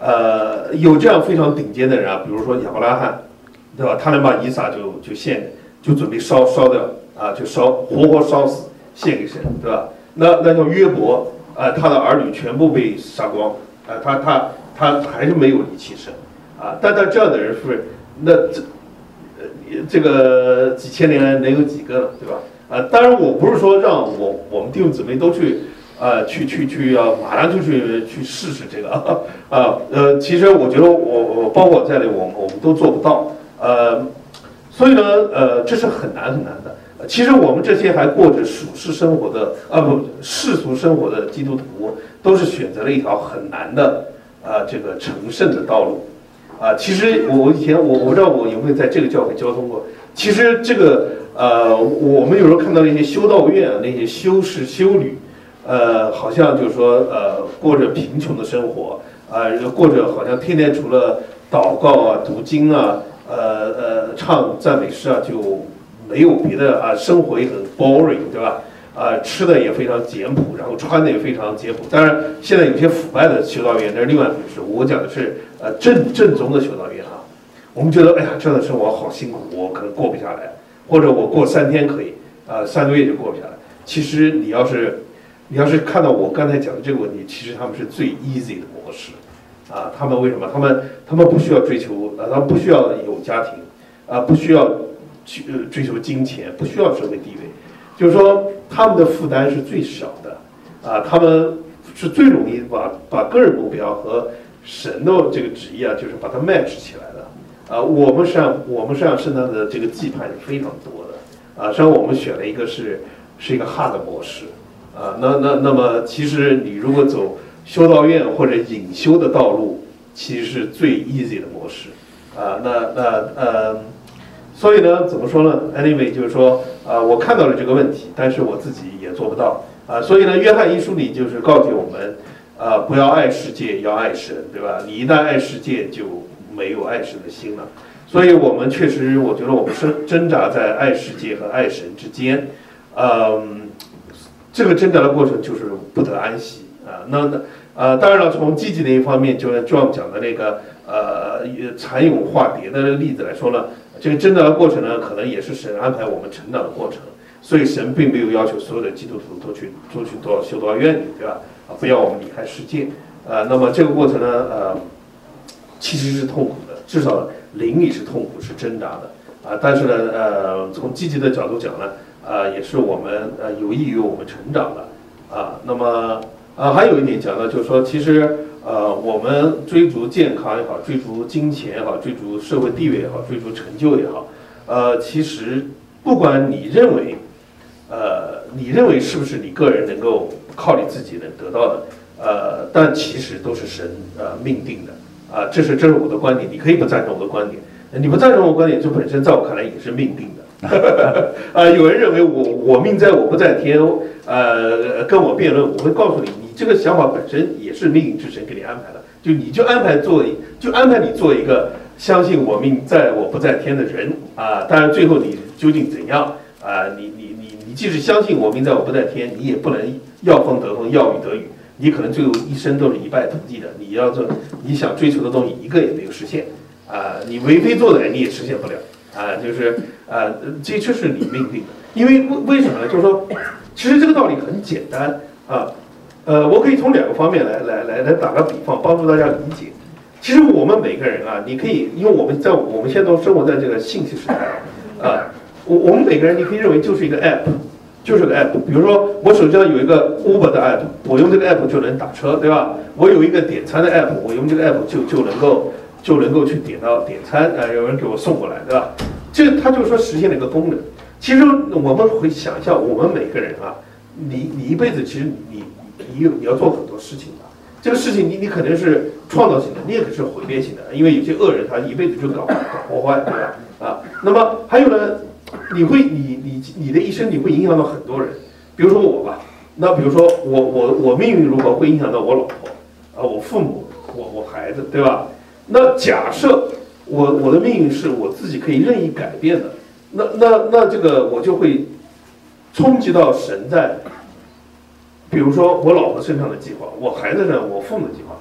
Speaker 4: 呃，有这样非常顶尖的人啊，比如说亚伯拉罕，对吧？他能把以撒就就献，就准备烧烧掉啊，就烧活活烧死献给神，对吧？那那像约伯啊、呃，他的儿女全部被杀光啊、呃，他他他还是没有离弃神啊。但但这样的人是不是那这呃这个几千年来能有几个了，对吧？啊，当然我不是说让我我们弟兄姊妹都去。呃，去去去要马上就去去试试这个啊，啊呃，其实我觉得我我包括我在内，我们我们都做不到，呃，所以呢，呃，这是很难很难的。其实我们这些还过着属世生活的啊不世俗生活的基督徒，都是选择了一条很难的啊这个成圣的道路啊。其实我以前我我不知道我有没有在这个教会交通过，其实这个呃我们有时候看到那些修道院啊，那些修士修女。呃，好像就是说，呃，过着贫穷的生活，啊、呃，过着好像天天除了祷告啊、读经啊、呃呃唱赞美诗啊，就没有别的啊，生活也很 boring， 对吧？啊、呃，吃的也非常简朴，然后穿的也非常简朴。当然，现在有些腐败的修道院那是另外一回事。我讲的是呃正正宗的修道院啊。我们觉得，哎呀，这样的生活好辛苦，我可能过不下来，或者我过三天可以，啊、呃，三个月就过不下来。其实你要是你要是看到我刚才讲的这个问题，其实他们是最 easy 的模式，啊，他们为什么？他们他们不需要追求，啊，他们不需要有家庭，啊，不需要去追求金钱，不需要社会地位，就是说他们的负担是最小的，啊，他们是最容易把把个人目标和神的这个旨意啊，就是把它 match 起来的，啊，我们实际上我们实际上圣诞的这个祭盼是非常多的，啊，实际上我们选了一个是是一个 hard 模式。啊，那那那么，其实你如果走修道院或者隐修的道路，其实是最 easy 的模式，啊，那那呃，所以呢，怎么说呢 ？Anyway， 就是说，啊，我看到了这个问题，但是我自己也做不到，啊，所以呢，约翰一书里就是告诫我们，啊，不要爱世界，要爱神，对吧？你一旦爱世界，就没有爱神的心了。所以我们确实，我觉得我们是挣扎在爱世界和爱神之间，嗯。这个挣扎的过程就是不得安息啊。那那呃，当然了，从积极的一方面，就像 John 讲的那个呃蚕蛹化蝶的例子来说呢，这个挣扎的过程呢，可能也是神安排我们成长的过程。所以神并没有要求所有的基督徒都去都去到修道院里，对吧？啊，不要我们离开世界。呃，那么这个过程呢，呃，其实是痛苦的，至少灵里是痛苦，是挣扎的啊。但是呢，呃，从积极的角度讲呢。啊、呃，也是我们呃有益于我们成长的啊。那么啊，还有一点讲到，就是说，其实呃，我们追逐健康也好，追逐金钱也好，追逐社会地位也好，追逐成就也好，呃，其实不管你认为，呃，你认为是不是你个人能够靠你自己能得到的，呃，但其实都是神呃命定的啊。这是这是我的观点，你可以不赞同我的观点，你不赞同我的观点，这本身在我看来也是命定的。啊，有人认为我我命在我不在天，呃，跟我辩论，我会告诉你，你这个想法本身也是命运之神给你安排的，就你就安排做，就安排你做一个相信我命在我不在天的人啊。当然，最后你究竟怎样啊？你你你你即使相信我命在我不在天，你也不能要风得风，要雨得雨，你可能最后一生都是一败涂地的。你要做你想追求的东西，一个也没有实现啊，你为非作歹，你也实现不了。啊，就是啊，这这是你命定的，因为为为什么呢？就是说，其实这个道理很简单啊，呃，我可以从两个方面来来来来打个比方，帮助大家理解。其实我们每个人啊，你可以，因为我们在我们现在都生活在这个信息时代啊，我我们每个人你可以认为就是一个 app， 就是个 app。比如说我手机上有一个 Uber 的 app， 我用这个 app 就能打车，对吧？我有一个点餐的 app， 我用这个 app 就就能够。就能够去点到点餐，呃，有人给我送过来，对吧？这他就说实现了一个功能。其实我们会想一下，我们每个人啊，你你一辈子其实你你有你要做很多事情的。这个事情你你可能是创造性的，你也可能是毁灭性的，因为有些恶人他一辈子就搞搞破坏，对吧？啊，那么还有呢，你会你你你的一生你会影响到很多人，比如说我吧，那比如说我我我命运如何会影响到我老婆啊，我父母，我我孩子，对吧？那假设我我的命运是我自己可以任意改变的，那那那这个我就会冲击到神在，比如说我老婆身上的计划，我孩子上我父母的计划，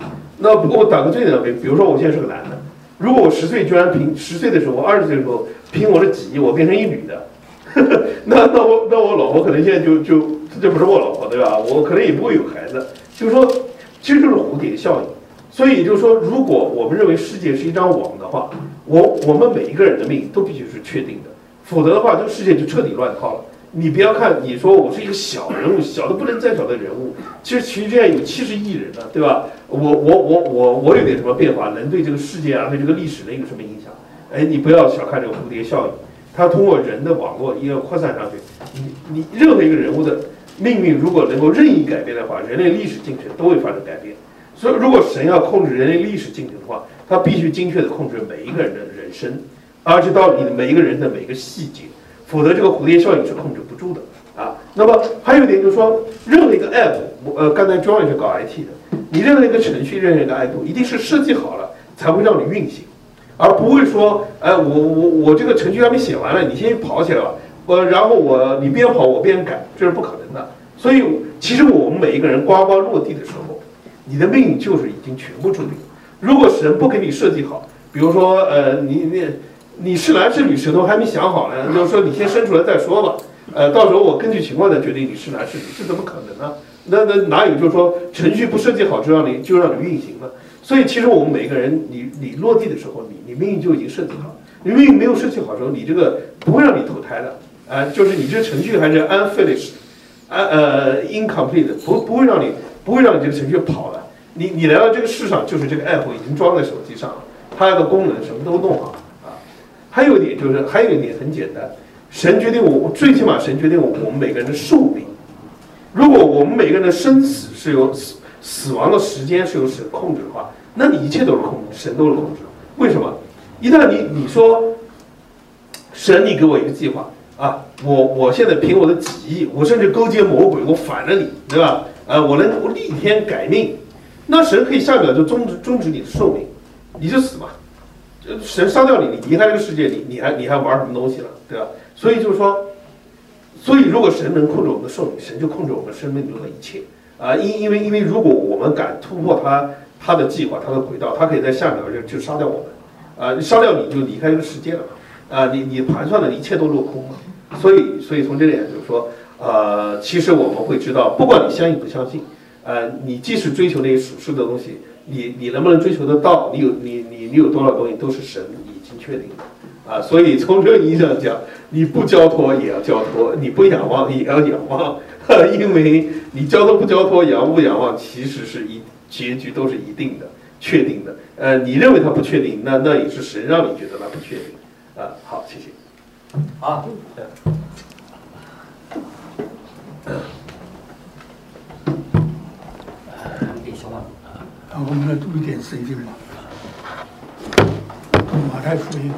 Speaker 4: 那不过我打个最简单的比，比如说我现在是个男的，如果我十岁居然凭十岁的时候，二十岁的时候凭我的几亿，我变成一女的，呵呵那那我那我老婆可能现在就就这不是我老婆对吧？我可能也不会有孩子。就是说，其实就是蝴蝶效应。所以就是说，如果我们认为世界是一张网的话，我我们每一个人的命都必须是确定的，否则的话，这个世界就彻底乱套了。你不要看你说我是一个小人物，小的不能再小的人物，其实其实这样有七十亿人呢，对吧？我我我我我有点什么变化，能对这个世界啊，对这个历史能有什么影响？哎，你不要小看这个蝴蝶效应，它通过人的网络一个扩散上去，你你任何一个人物的命运如果能够任意改变的话，人类历史进程都会发生改变。所以，如果神要控制人类历史进程的话，他必须精确地控制每一个人的人生，而且到你的每一个人的每一个细节，否则这个蝴蝶效应是控制不住的啊。那么还有一点就是说，任何一个 app， 呃，刚才 John 也是搞 I T 的，你任何一个程序、任何一个 app， 一定是设计好了才会让你运行，而不会说，哎，我我我这个程序还没写完了，你先跑起来吧，我然后我你边跑我边改，这是不可能的。所以，其实我们每一个人呱呱落地的时候，你的命运就是已经全部注定了。如果神不给你设计好，比如说，呃，你你你是男是女，神都还没想好呢，就是说你先生出来再说吧。呃，到时候我根据情况再决定你是男是女，这怎么可能呢？那那哪有就是说程序不设计好就让你就让你运行了？所以其实我们每个人，你你落地的时候，你你命运就已经设计好了。你命运没有设计好的时候，你这个不会让你投胎的。呃，就是你这个程序还是 unfinished， 呃呃 incomplete， 不不会让你。不会让你这个程序跑了，你你来到这个世上，就是这个 app 已经装在手机上了，它的功能什么都弄好啊。还有一点就是，还有一点很简单，神决定我，最起码神决定我我们每个人的寿命。如果我们每个人的生死是由死死亡的时间是由神控制的话，那你一切都是控制，神都是控制。为什么？一旦你你说神，你给我一个计划啊，我我现在凭我的己意，我甚至勾结魔鬼，我反了你，对吧？呃，我能我逆天改命，那神可以下秒就终止终止你的寿命，你就死嘛。神杀掉你，你离开这个世界，你你还你还玩什么东西了，对吧？所以就是说，所以如果神能控制我们的寿命，神就控制我们生命中的一切啊。因因为因为如果我们敢突破他他的计划，他的轨道，他可以在下秒就就杀掉我们啊，杀掉你就离开这个世界了嘛啊，你你盘算的一切都落空嘛。所以所以从这点就是说。呃，其实我们会知道，不管你相信不相信，呃，你即使追求那些属世的东西，你你能不能追求得到？你有你你你有多少东西都是神已经确定的啊。所以从这个意义上讲，你不交托也要交托，你不仰望也要仰望，因为你交托不交托，仰不仰望，其实是一结局都是一定的、确定的。呃，你认为它不确定，那那也是神让你觉得它不确定啊。好，谢谢。
Speaker 2: 好。
Speaker 5: 啊，我们来读一点圣经吧。马太福音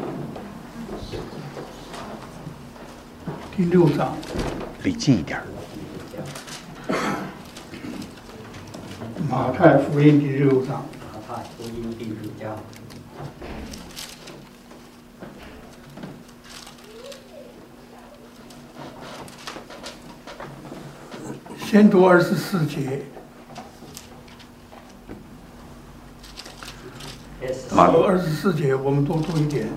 Speaker 5: 第六章。
Speaker 3: 离近一点。
Speaker 5: 马太福音第六章。
Speaker 2: 马太福音第六章。
Speaker 5: 先读二十四节。二十四节，我们多读一点，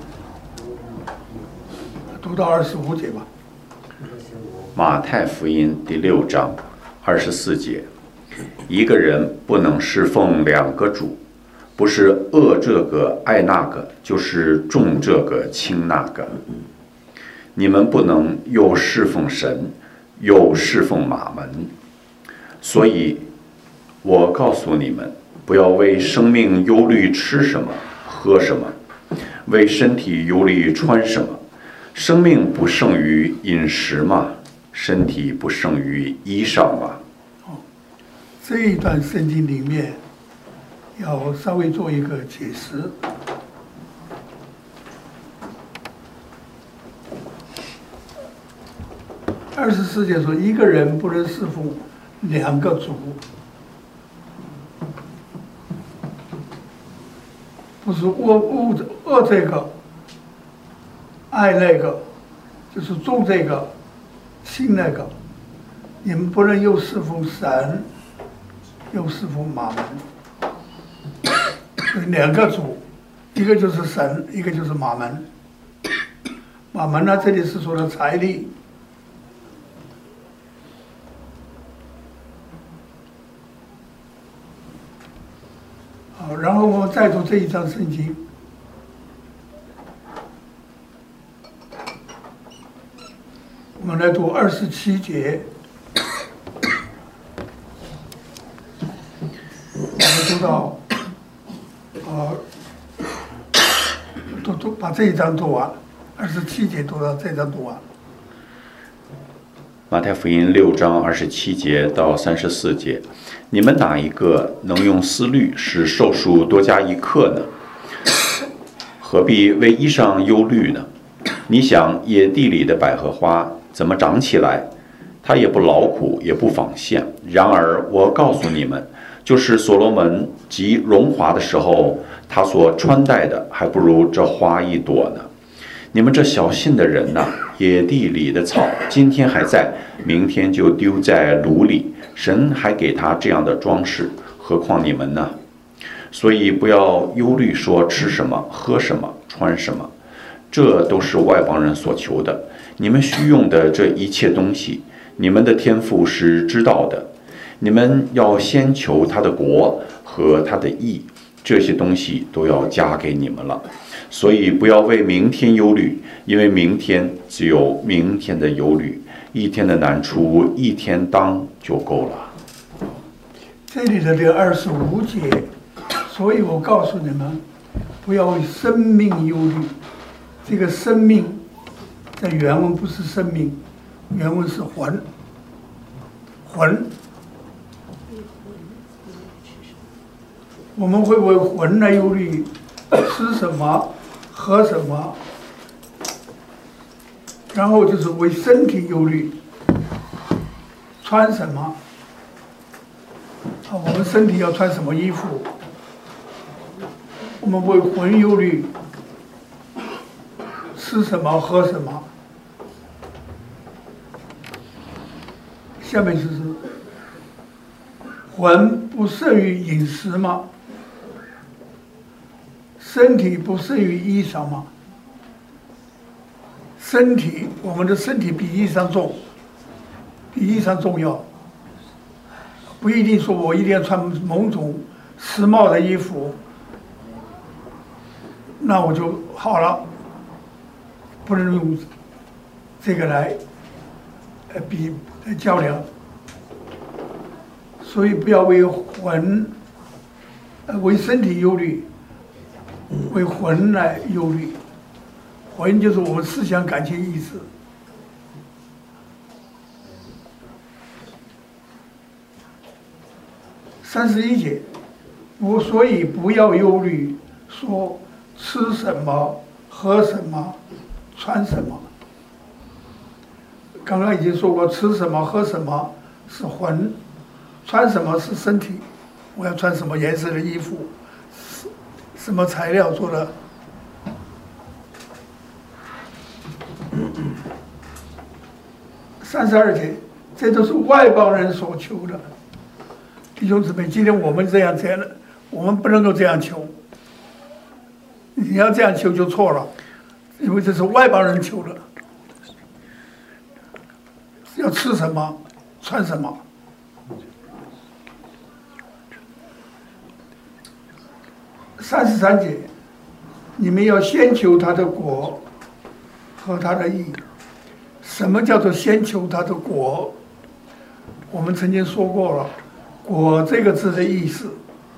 Speaker 5: 读到二十五节吧。
Speaker 3: 马太福音第六章二十四节，一个人不能侍奉两个主，不是恶这个爱那个，就是重这个轻那个。你们不能又侍奉神，又侍奉马门。所以，我告诉你们，不要为生命忧虑吃什么。喝什么？为身体忧虑穿什么？生命不胜于饮食吗？身体不胜于衣裳吗？
Speaker 5: 哦，这一段圣经里面要稍微做一个解释。二十四节说，一个人不能侍奉两个主。不是恶恶恶这个，爱那个，就是重这个，轻那个。你们不能又侍奉神，又侍奉马门。 所以两个主，一个就是神，一个就是马门。马门呢，这里是说的财力。好，然后我们再读这一章圣经。我们来读二十七节。我们读到，呃，读读把这一章读完，二十七节读到这一章读完。
Speaker 3: 马太福音六章二十七节到三十四节，你们哪一个能用思虑使寿数多加一刻呢？何必为衣裳忧虑呢？你想野地里的百合花怎么长起来？它也不劳苦，也不纺线。然而我告诉你们，就是所罗门极荣华的时候，他所穿戴的还不如这花一朵呢。你们这小信的人呐、啊，野地里的草今天还在，明天就丢在炉里。神还给他这样的装饰，何况你们呢？所以不要忧虑说吃什么、喝什么、穿什么，这都是外邦人所求的。你们需用的这一切东西，你们的天父是知道的。你们要先求他的国和他的义，这些东西都要加给你们了。所以不要为明天忧虑，因为明天只有明天的忧虑，一天的难处一天当就够了。
Speaker 5: 这里的这二十五节，所以我告诉你们，不要为生命忧虑。这个生命在原文不是生命，原文是魂，魂。我们会为魂来忧虑，吃什么，喝什么，然后就是为身体忧虑，穿什么。啊，我们身体要穿什么衣服？我们为魂忧虑，吃什么，喝什么。下面就是魂不胜于饮食吗？身体不胜于衣裳吗？身体，我们的身体比衣裳重，比衣裳重要。不一定说我一定要穿某种时髦的衣服，那我就好了，不能用这个来呃比来较量。所以不要为魂呃为身体忧虑，为魂来忧虑。魂就是我们思想、感情、意识。三十一节，我所以不要忧虑，说吃什么、喝什么、穿什么。刚刚已经说过，吃什么、喝什么是魂，穿什么是身体。我要穿什么颜色的衣服，什么材料做的。三十二节，这都是外邦人所求的。弟兄姊妹，今天我们这样这样的，我们不能够这样求。你要这样求就错了，因为这是外邦人求的。要吃什么，穿什么。三十三节，你们要先求他的国和他的义。什么叫做先求他的国？我们曾经说过了，国这个字的意思，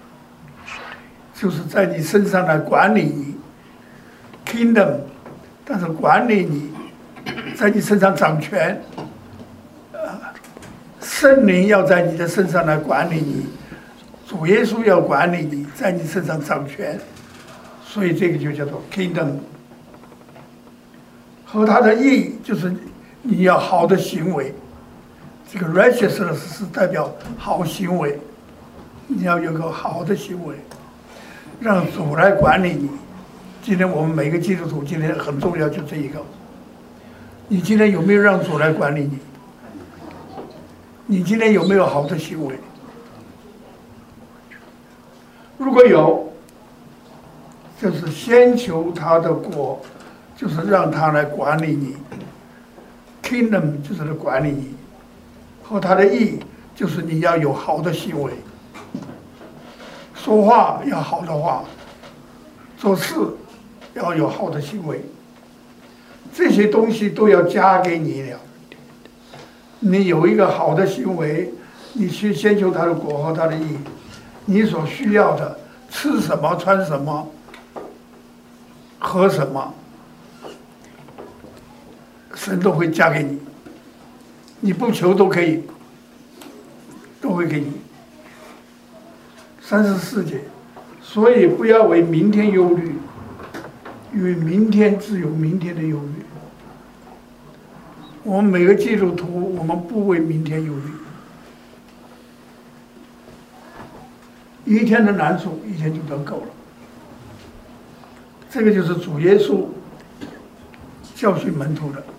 Speaker 5: 就是在你身上来管理你 ，kingdom， 但是管理你，在你身上掌权，啊，圣灵要在你的身上来管理你，主耶稣要管理你，在你身上掌权，所以这个就叫做 kingdom。和他的义就是你要好的行为，这个 righteousness 是代表好行为，你要有个好的行为，让主来管理你。今天我们每个基督徒今天很重要，就这一个。你今天有没有让主来管理你？你今天有没有好的行为？如果有， 就是先求他的国，就是让他来管理你 ，kingdom 就是来管理你，和他的义就是你要有好的行为，说话要好的话，做事要有好的行为，这些东西都要加给你了。你有一个好的行为，你去先求他的国和他的义，你所需要的吃什么、穿什么、喝什么，神都会加给你，你不求都可以，都会给你。三十四节，所以不要为明天忧虑，因为明天自有明天的忧虑。我们每个基督徒，我们不为明天忧虑。一天的难处，一天就得够了。这个就是主耶稣教训门徒的。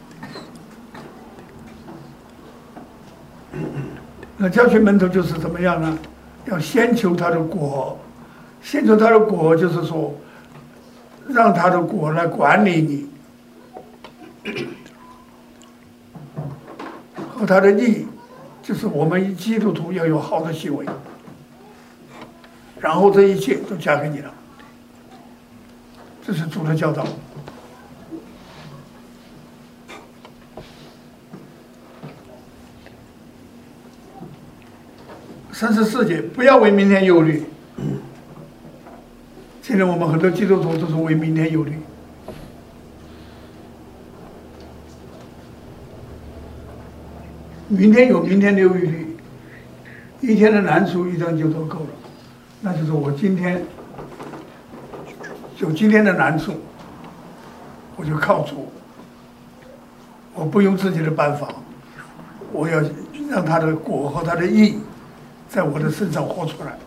Speaker 5: 那教训门徒就是怎么样呢？要先求他的果，先求他的果，就是说，让他的果来管理你，和他的义，就是我们基督徒要有好的行为，然后这一切都加给你了。这是主的教导。三十四节，不要为明天忧虑。现在我们很多基督徒都是为明天忧虑。明天有明天的忧虑，一天的难处一天就都够了。那就是我今天有今天的难处，我就靠主，我不用自己的办法，我要让他的果和他的义在我的身上活出来。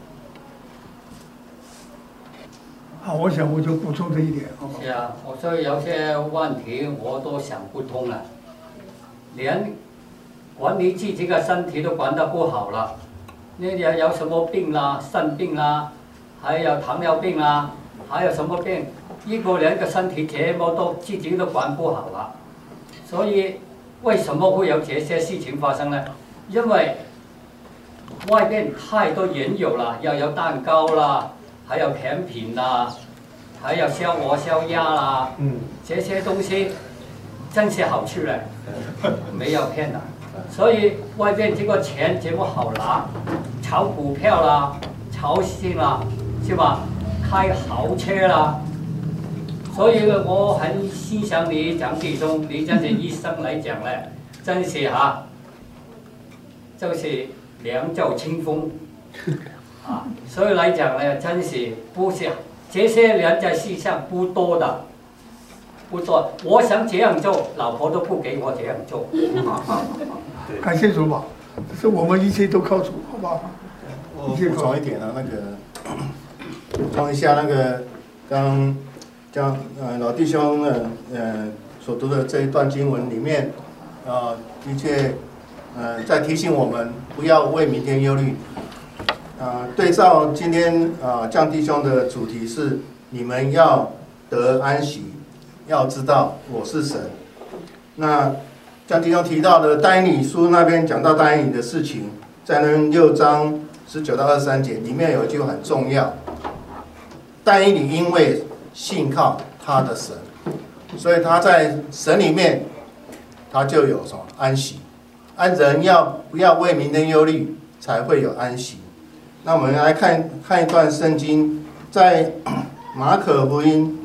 Speaker 5: 好，我想我就补充这一点，好不好？
Speaker 2: 是啊，我说有些问题我都想不通了，连管理自己的身体都管得不好了，那有有什么病啦，肾病啦，还有糖尿病啦，还有什么病，一个人的身体全部都自己都管不好了，所以为什么会有这些事情发生呢？因为外边太多人有了，要有蛋糕啦，还有甜品啦，还有烧鹅、烧鸭啦，嗯，这些东西真是好吃嘞，没有骗的。所以外边这个钱全部好拿，炒股票啦，炒信啦，是吧？开豪车啦。所以我很欣赏你蒋弟兄，你这些医生来讲呢，真是哈，就是两袖清风啊。所以来讲呢，真是不是这些人在世上不多的，不多。我想这样做，老婆都不给我这样做。
Speaker 5: 感谢主吧，是我们一切都靠主，好不好？
Speaker 6: 我补充一点啊，那个补充一下那个刚将呃老弟兄呢呃所读的这一段经文里面，啊、呃、的确呃在提醒我们不要为明天忧虑。啊、呃，对照今天啊将、呃、弟兄的主题是你们要得安息，要知道我是神。那将弟兄提到的但以理书那边讲到但以理的事情，在那六章十九到二十三节里面有一句很重要，但以理因为信靠他的神，所以他在神里面他就有什么安息。安人要不要为明天忧虑，才会有安息。那我们来看看一段圣经，在马可福音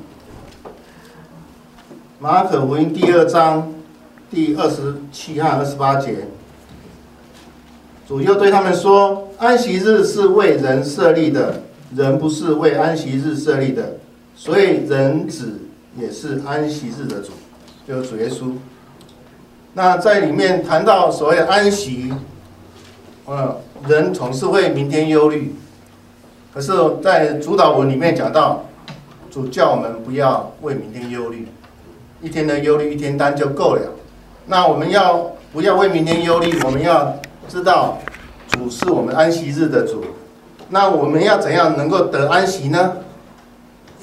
Speaker 6: 马可福音第二章第二十七和二十八节，主又对他们说：安息日是为人设立的，人不是为安息日设立的，所以人子也是安息日的主，就是主耶稣。那在里面谈到所谓的安息，呃，人总是为明天忧虑，可是，在主导文里面讲到，主叫我们不要为明天忧虑，一天的忧虑一天担就够了。那我们要不要为明天忧虑？我们要知道主是我们安息日的主。那我们要怎样能够得安息呢？一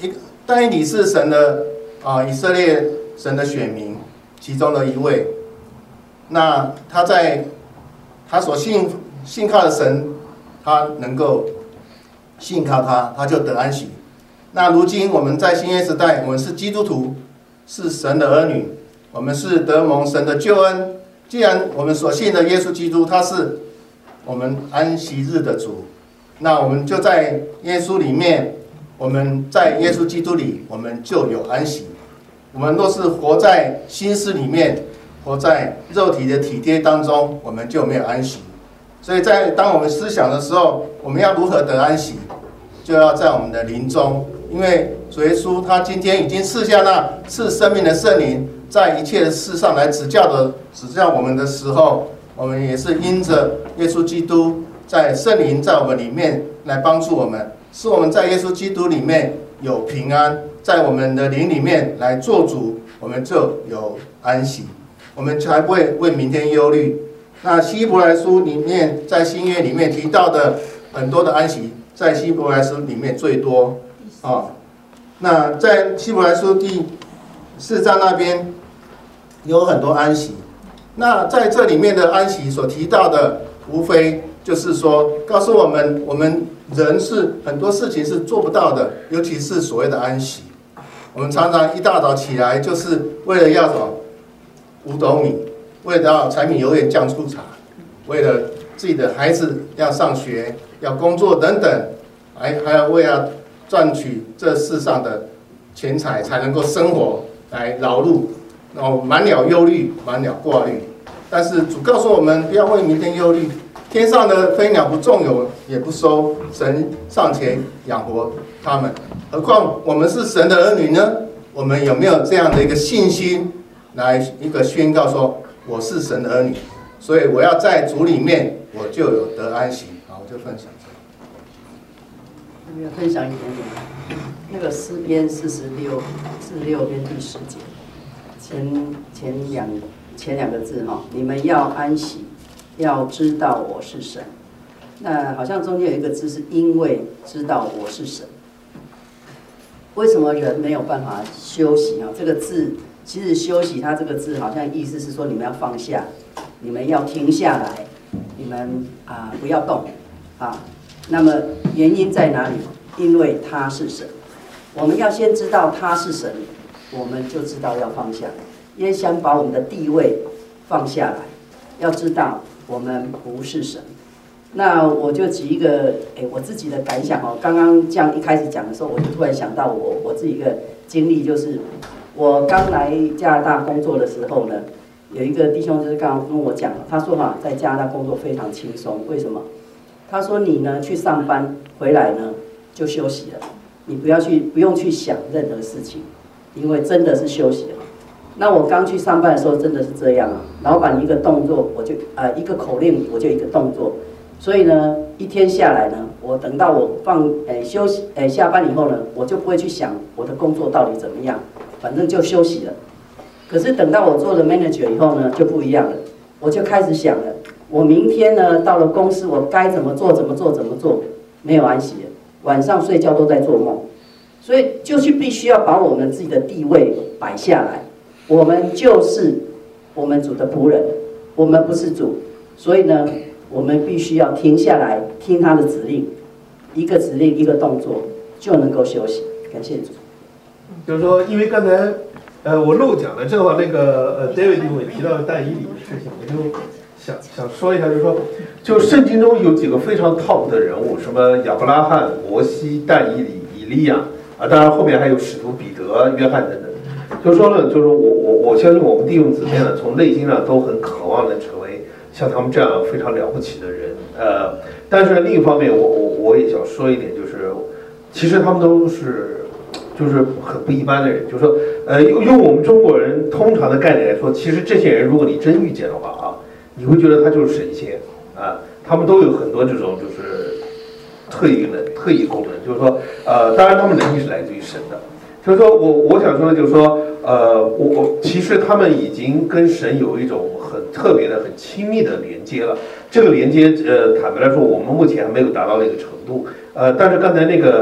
Speaker 6: 但以理是神的啊、呃、以色列神的选民其中的一位。那他在他所信信靠的神，他能够信靠他，他就得安息。那如今我们在新约时代，我们是基督徒，是神的儿女，我们是得蒙神的救恩。既然我们所信的耶稣基督，他是我们安息日的主，那我们就在耶稣里面，我们在耶稣基督里，我们就有安息。我们若是活在心思里面，活在肉体的体贴当中，我们就没有安息。所以在当我们思想的时候，我们要如何得安息，就要在我们的灵中，因为主耶稣他今天已经赐下那赐生命的圣灵，在一切的事上来指教的指教我们的时候，我们也是因着耶稣基督在圣灵在我们里面来帮助我们，使我们在耶稣基督里面有平安，在我们的灵里面来做主，我们就有安息，我们才不会为明天忧虑。那希伯来书里面，在新约里面提到的很多的安息，在希伯来书里面最多啊。那在希伯来书第四章那边有很多安息。那在这里面的安息所提到的，无非就是说，告诉我们，我们人是很多事情是做不到的，尤其是所谓的安息。我们常常一大早起来，就是为了要什么五斗米，为了要柴米油盐酱醋茶，为了自己的孩子要上学、要工作等等，还还要为了赚取这世上的钱财，才能够生活来劳碌，然后满了忧虑，满了挂虑。但是主告诉我们，不要为明天忧虑。天上的飞鸟不种有也不收，神尚且养活他们，何况我们是神的儿女呢？我们有没有这样的一个信心，来一个宣告说，我是神的儿女，所以我要在主里面，我就有得安息。好，我就分享这个。
Speaker 7: 我要分享一点点，那个诗篇四十六四十六篇第十节，前前两前两个字哈，你们要安息。要知道我是神，那好像中间有一个字是因为知道我是神。为什么人没有办法休息啊？这个字其实休息，它这个字好像意思是说你们要放下，你们要停下来，你们啊不要动啊。那么原因在哪里？因为他是神，我们要先知道他是神，我们就知道要放下，也想把我们的地位放下来，要知道。我们不是神，那我就举一个诶我自己的感想哦。刚刚这样一开始讲的时候，我就突然想到我我自己一个经历，就是我刚来加拿大工作的时候呢，有一个弟兄就是刚刚跟我讲了，他说哈，在加拿大工作非常轻松，为什么？他说你呢去上班回来呢就休息了，你不要去不用去想任何事情，因为真的是休息了。那我刚去上班的时候真的是这样啊，老板一个动作我就呃一个口令我就一个动作，所以呢一天下来呢，我等到我放诶休息诶下班以后呢，我就不会去想我的工作到底怎么样，反正就休息了。可是等到我做了 manager 以后呢，就不一样了，我就开始想了，我明天呢到了公司我该怎么做怎么做怎么做，没有安息了，晚上睡觉都在做梦，所以就是必须要把我们自己的地位摆下来。我们就是我们主的仆人，我们不是主，所以呢，我们必须要停下来听他的指令，一个指令一个动作就能够休息。感谢主。
Speaker 4: 就是说，因为刚才呃我漏讲了，正好那个呃 David 弟兄也提到但以理的事情，我就想想说一下，就是说，就圣经中有几个非常 top 的人物，什么亚伯拉罕、摩西、但以理、以利亚啊，当然后面还有使徒彼得、约翰等等。就是说呢，就是我我我相信我们弟兄姊妹呢，从内心上都很渴望能成为像他们这样非常了不起的人。呃，但是另一方面，我我我也想说一点，就是其实他们都是就是很不一般的人。就是说，呃，用用我们中国人通常的概念来说，其实这些人如果你真遇见的话啊，你会觉得他就是神仙啊，他们都有很多这种就是特异能、特异功能。就是说，呃，当然他们能力是来自于神的。就是说我我想说的就是说，呃，我我其实他们已经跟神有一种很特别的、很亲密的连接了。这个连接，呃，坦白来说，我们目前还没有达到那个程度。呃，但是刚才那个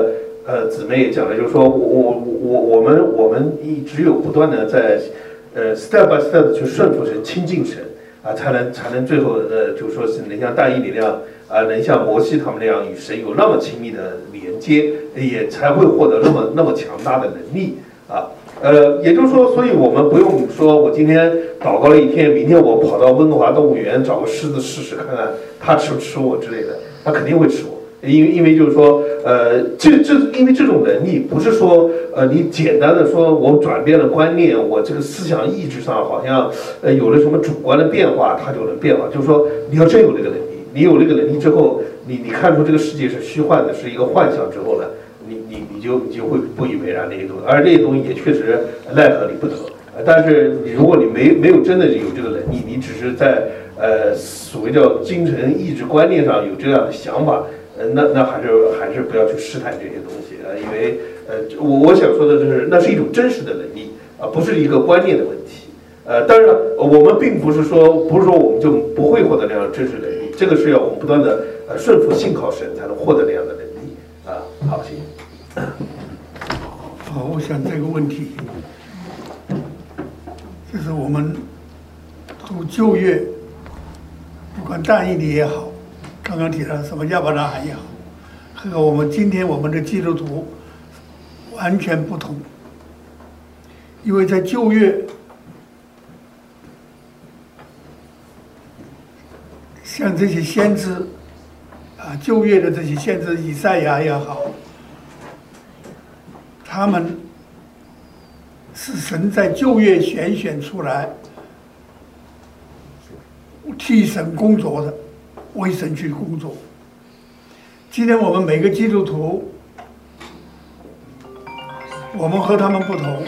Speaker 4: 呃姊妹也讲了，就是说我我我我们我们一只有不断的在呃 step by step 去顺服神、亲近神啊，才能才能最后呃就是说是能像但以理那样啊，能像摩西他们那样与神有那么亲密的连接，也才会获得那么那么强大的能力啊。呃，也就是说，所以我们不用说，我今天祷告了一天，明天我跑到温哥华动物园找个狮子试试看看它吃不吃我之类的，它肯定会吃我，因为因为就是说，呃，这这因为这种能力不是说呃你简单的说我转变了观念，我这个思想意志上好像呃有了什么主观的变化，它就能变化。就是说你要真有这个能力，你有这个能力之后，你你看出这个世界是虚幻的，是一个幻象之后呢？你你你就你就会不以为然那些东西，而那些东西也确实奈何你不得。但是你如果你没没有真的有这个能力，你只是在呃所谓叫精神意志观念上有这样的想法，呃那那还是还是不要去试探这些东西啊，因为呃我我想说的就是那是一种真实的能力啊，不是一个观念的问题。呃，当然我们并不是说不是说我们就不会获得那样的真实能力，这个是要我们不断的呃顺服信靠神才能获得那样的能力啊。好，谢谢。
Speaker 5: 好，我想这个问题，就是我们读旧约，不管但以理也好，刚刚提到什么亚伯拉罕也好，和我们今天我们的基督徒完全不同，因为在旧约，像这些先知啊，旧约的这些先知以赛亚也好。他们是神在旧约选选出来替神工作的，为神去工作。今天我们每个基督徒，我们和他们不同。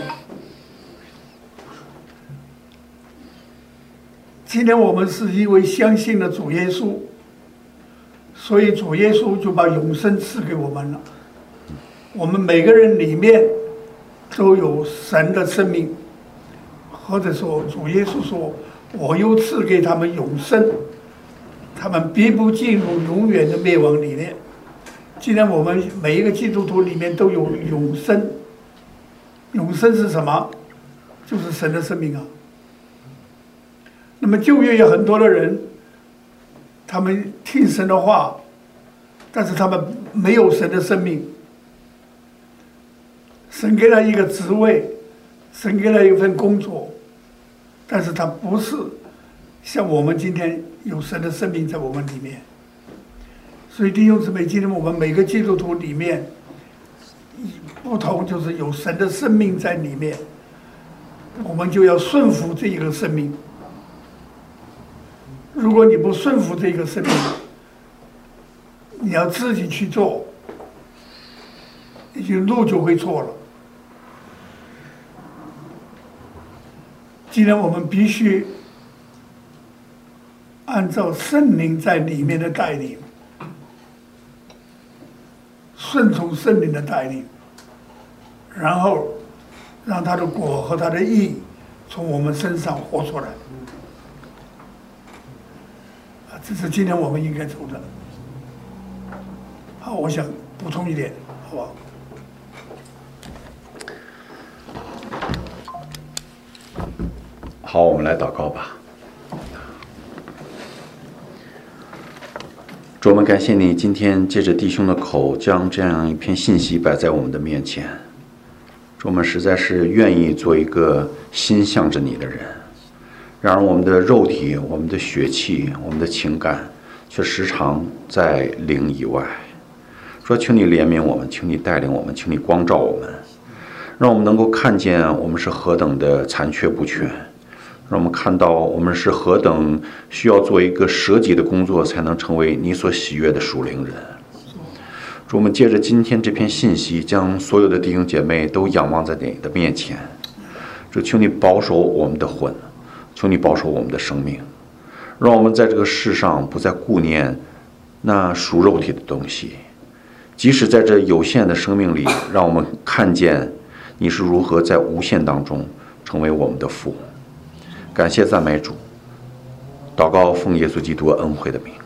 Speaker 5: 今天我们是因为相信了主耶稣，所以主耶稣就把永生赐给我们了。我们每个人里面都有神的生命，或者说主耶稣说：“我又赐给他们永生，他们必不进入永远的灭亡里面。”今天我们每一个基督徒里面都有永生，永生是什么？就是神的生命啊。那么旧约有很多的人，他们听神的话，但是他们没有神的生命。神给他一个职位，神给他一份工作，但是他不是像我们今天有神的生命在我们里面。所以弟兄姊妹，今天我们每个基督徒里面不同，就是有神的生命在里面，我们就要顺服这一个生命。如果你不顺服这个生命，你要自己去做，你就路就会错了。今天我们必须按照圣灵在里面的带领，顺从圣灵的带领，然后让他的果和他的义从我们身上活出来。啊，这是今天我们应该走的。好，我想补充一点，好不好？
Speaker 3: 好，我们来祷告吧。主，我们感谢你今天借着弟兄的口，将这样一篇信息摆在我们的面前。主，我们实在是愿意做一个心向着你的人。然而，我们的肉体、我们的血气、我们的情感，却时常在灵以外。说，求你怜悯我们，求你带领我们，求你光照我们，让我们能够看见我们是何等的残缺不全。让我们看到我们是何等需要做一个舍己的工作，才能成为你所喜悦的属灵人。主，我们借着今天这篇信息，将所有的弟兄姐妹都仰望在你的面前。主，求你保守我们的魂，求你保守我们的生命，让我们在这个世上不再顾念那属肉体的东西，即使在这有限的生命里，让我们看见你是如何在无限当中成为我们的父。感谢赞美主，祷告奉耶稣基督恩惠的名。